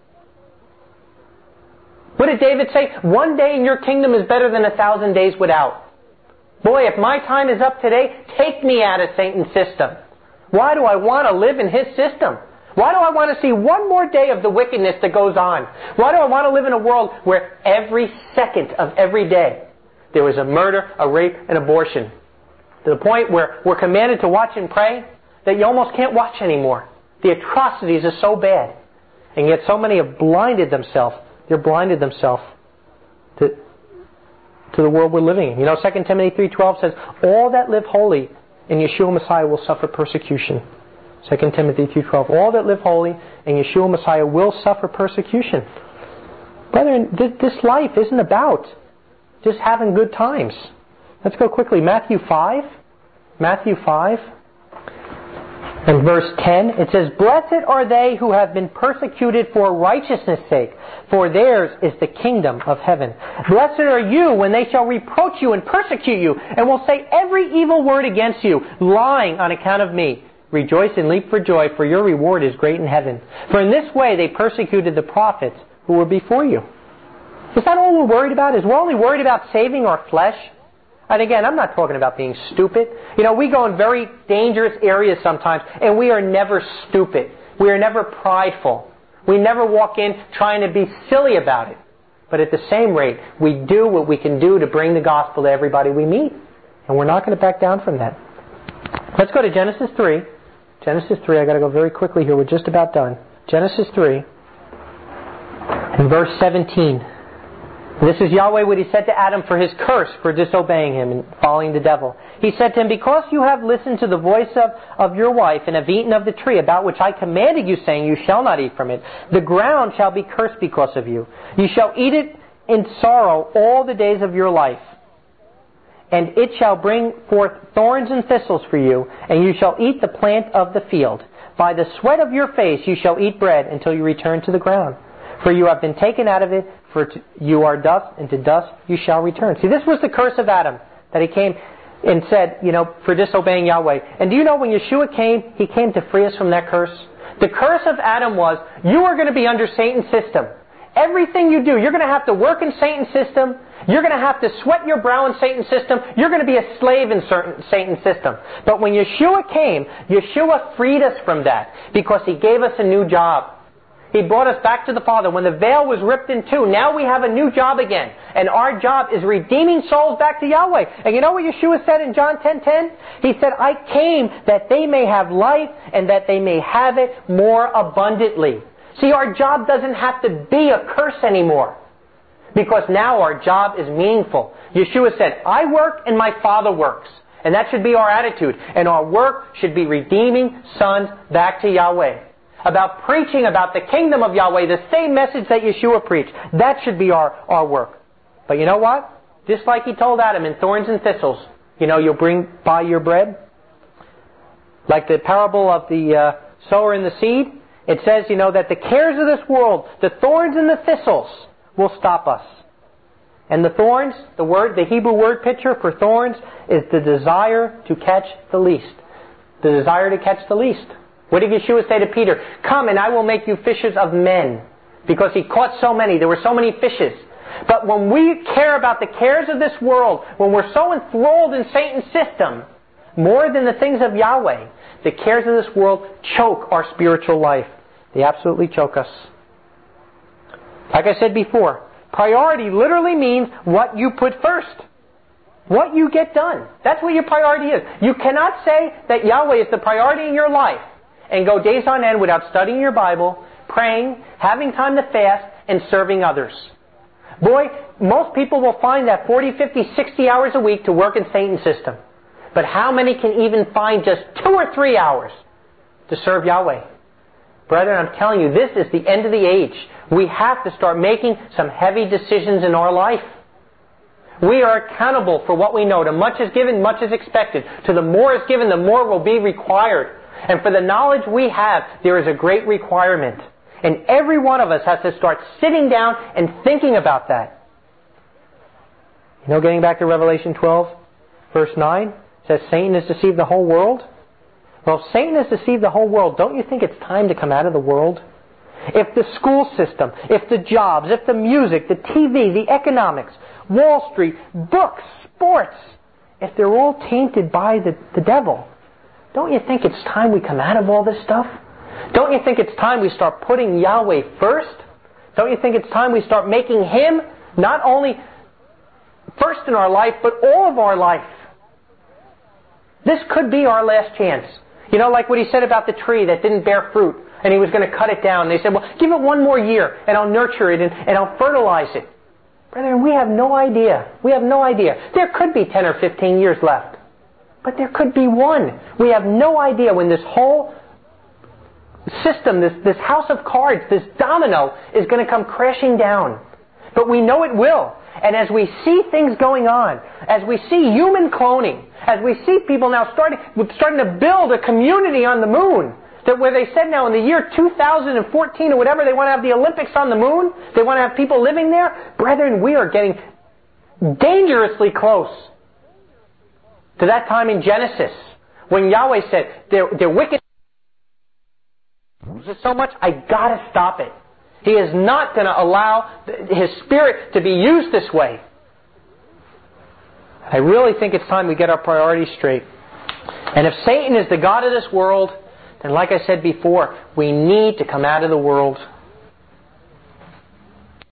What did David say? 1 day in your kingdom is better than 1,000 days without. Boy, if my time is up today, take me out of Satan's system. Why do I want to live in his system? Why do I want to see one more day of the wickedness that goes on? Why do I want to live in a world where every second of every day there was a murder, a rape, an abortion? To the point where we're commanded to watch and pray that you almost can't watch anymore. The atrocities are so bad. And yet so many have blinded themselves. They're blinded themselves to the world we're living in. You know, 2 Timothy 3:12 says, all that live holy in Yeshua Messiah will suffer persecution. 2 Timothy 3:12. All that live holy in Yeshua Messiah will suffer persecution. Brethren, this life isn't about just having good times. Let's go quickly. Matthew 5. Matthew 5. In verse 10, it says, blessed are they who have been persecuted for righteousness' sake, for theirs is the kingdom of heaven. Blessed are you when they shall reproach you and persecute you, and will say every evil word against you, lying on account of me. Rejoice and leap for joy, for your reward is great in heaven. For in this way they persecuted the prophets who were before you. Is that all we're worried about? Is we're only worried about saving our flesh? And again, I'm not talking about being stupid. We go in very dangerous areas sometimes, and we are never stupid. We are never prideful. We never walk in trying to be silly about it. But at the same rate, we do what we can do to bring the gospel to everybody we meet. And we're not going to back down from that. Let's go to Genesis 3. Genesis 3, I've got to go very quickly here. We're just about done. Genesis 3, and verse 17. This is Yahweh what He said to Adam for his curse for disobeying Him and following the devil. He said to him, because you have listened to the voice of your wife and have eaten of the tree about which I commanded you, saying, you shall not eat from it, the ground shall be cursed because of you. You shall eat it in sorrow all the days of your life. And it shall bring forth thorns and thistles for you, and you shall eat the plant of the field. By the sweat of your face you shall eat bread until you return to the ground. For you have been taken out of it, for you are dust, and to dust you shall return. See, this was the curse of Adam, that he came and said, for disobeying Yahweh. And do you know when Yeshua came, He came to free us from that curse? The curse of Adam was, you are going to be under Satan's system. Everything you do, you're going to have to work in Satan's system. You're going to have to sweat your brow in Satan's system. You're going to be a slave in Satan's system. But when Yeshua came, Yeshua freed us from that because He gave us a new job. He brought us back to the Father. When the veil was ripped in two, now we have a new job again. And our job is redeeming souls back to Yahweh. And you know what Yeshua said in John 10:10? He said, I came that they may have life and that they may have it more abundantly. See, our job doesn't have to be a curse anymore. Because now our job is meaningful. Yeshua said, I work and my Father works. And that should be our attitude. And our work should be redeeming sons back to Yahweh. About preaching about the kingdom of Yahweh, the same message that Yeshua preached. That should be our work. But you know what? Just like He told Adam in thorns and thistles, you'll bring by your bread. Like the parable of the sower and the seed, it says, that the cares of this world, the thorns and the thistles, will stop us. And the thorns, the Hebrew word picture for thorns, is the desire to catch the least. The desire to catch the least. What did Yeshua say to Peter? Come and I will make you fishers of men. Because he caught so many. There were so many fishes. But when we care about the cares of this world, when we're so enthralled in Satan's system, more than the things of Yahweh, the cares of this world choke our spiritual life. They absolutely choke us. Like I said before, priority literally means what you put first. What you get done. That's what your priority is. You cannot say that Yahweh is the priority in your life and go days on end without studying your Bible, praying, having time to fast, and serving others. Boy, most people will find that 40, 50, 60 hours a week to work in Satan's system. But how many can even find just 2 or 3 hours to serve Yahweh? Brethren, I'm telling you, this is the end of the age. We have to start making some heavy decisions in our life. We are accountable for what we know. To much is given, much is expected. To the more is given, the more will be required. And for the knowledge we have, there is a great requirement. And every one of us has to start sitting down and thinking about that. Getting back to Revelation 12, verse 9, it says Satan has deceived the whole world. Well, if Satan has deceived the whole world, don't you think it's time to come out of the world? If the school system, if the jobs, if the music, the TV, the economics, Wall Street, books, sports, if they're all tainted by the devil, don't you think it's time we come out of all this stuff? Don't you think it's time we start putting Yahweh first? Don't you think it's time we start making Him not only first in our life, but all of our life? This could be our last chance. Like what He said about the tree that didn't bear fruit, and He was going to cut it down. And He said, well, give it 1 more year, and I'll nurture it, and I'll fertilize it. Brethren, we have no idea. We have no idea. There could be 10 or 15 years left. But there could be 1. We have no idea when this whole system, this house of cards, this domino, is going to come crashing down. But we know it will. And as we see things going on, as we see human cloning, as we see people now starting to build a community on the moon, that where they said now in the year 2014 or whatever, they want to have the Olympics on the moon, they want to have people living there, brethren, we are getting dangerously close to that time in Genesis when Yahweh said, they're wicked so much, I got to stop it. He is not going to allow His Spirit to be used this way. I really think it's time we get our priorities straight. And if Satan is the god of this world, then like I said before, we need to come out of the world.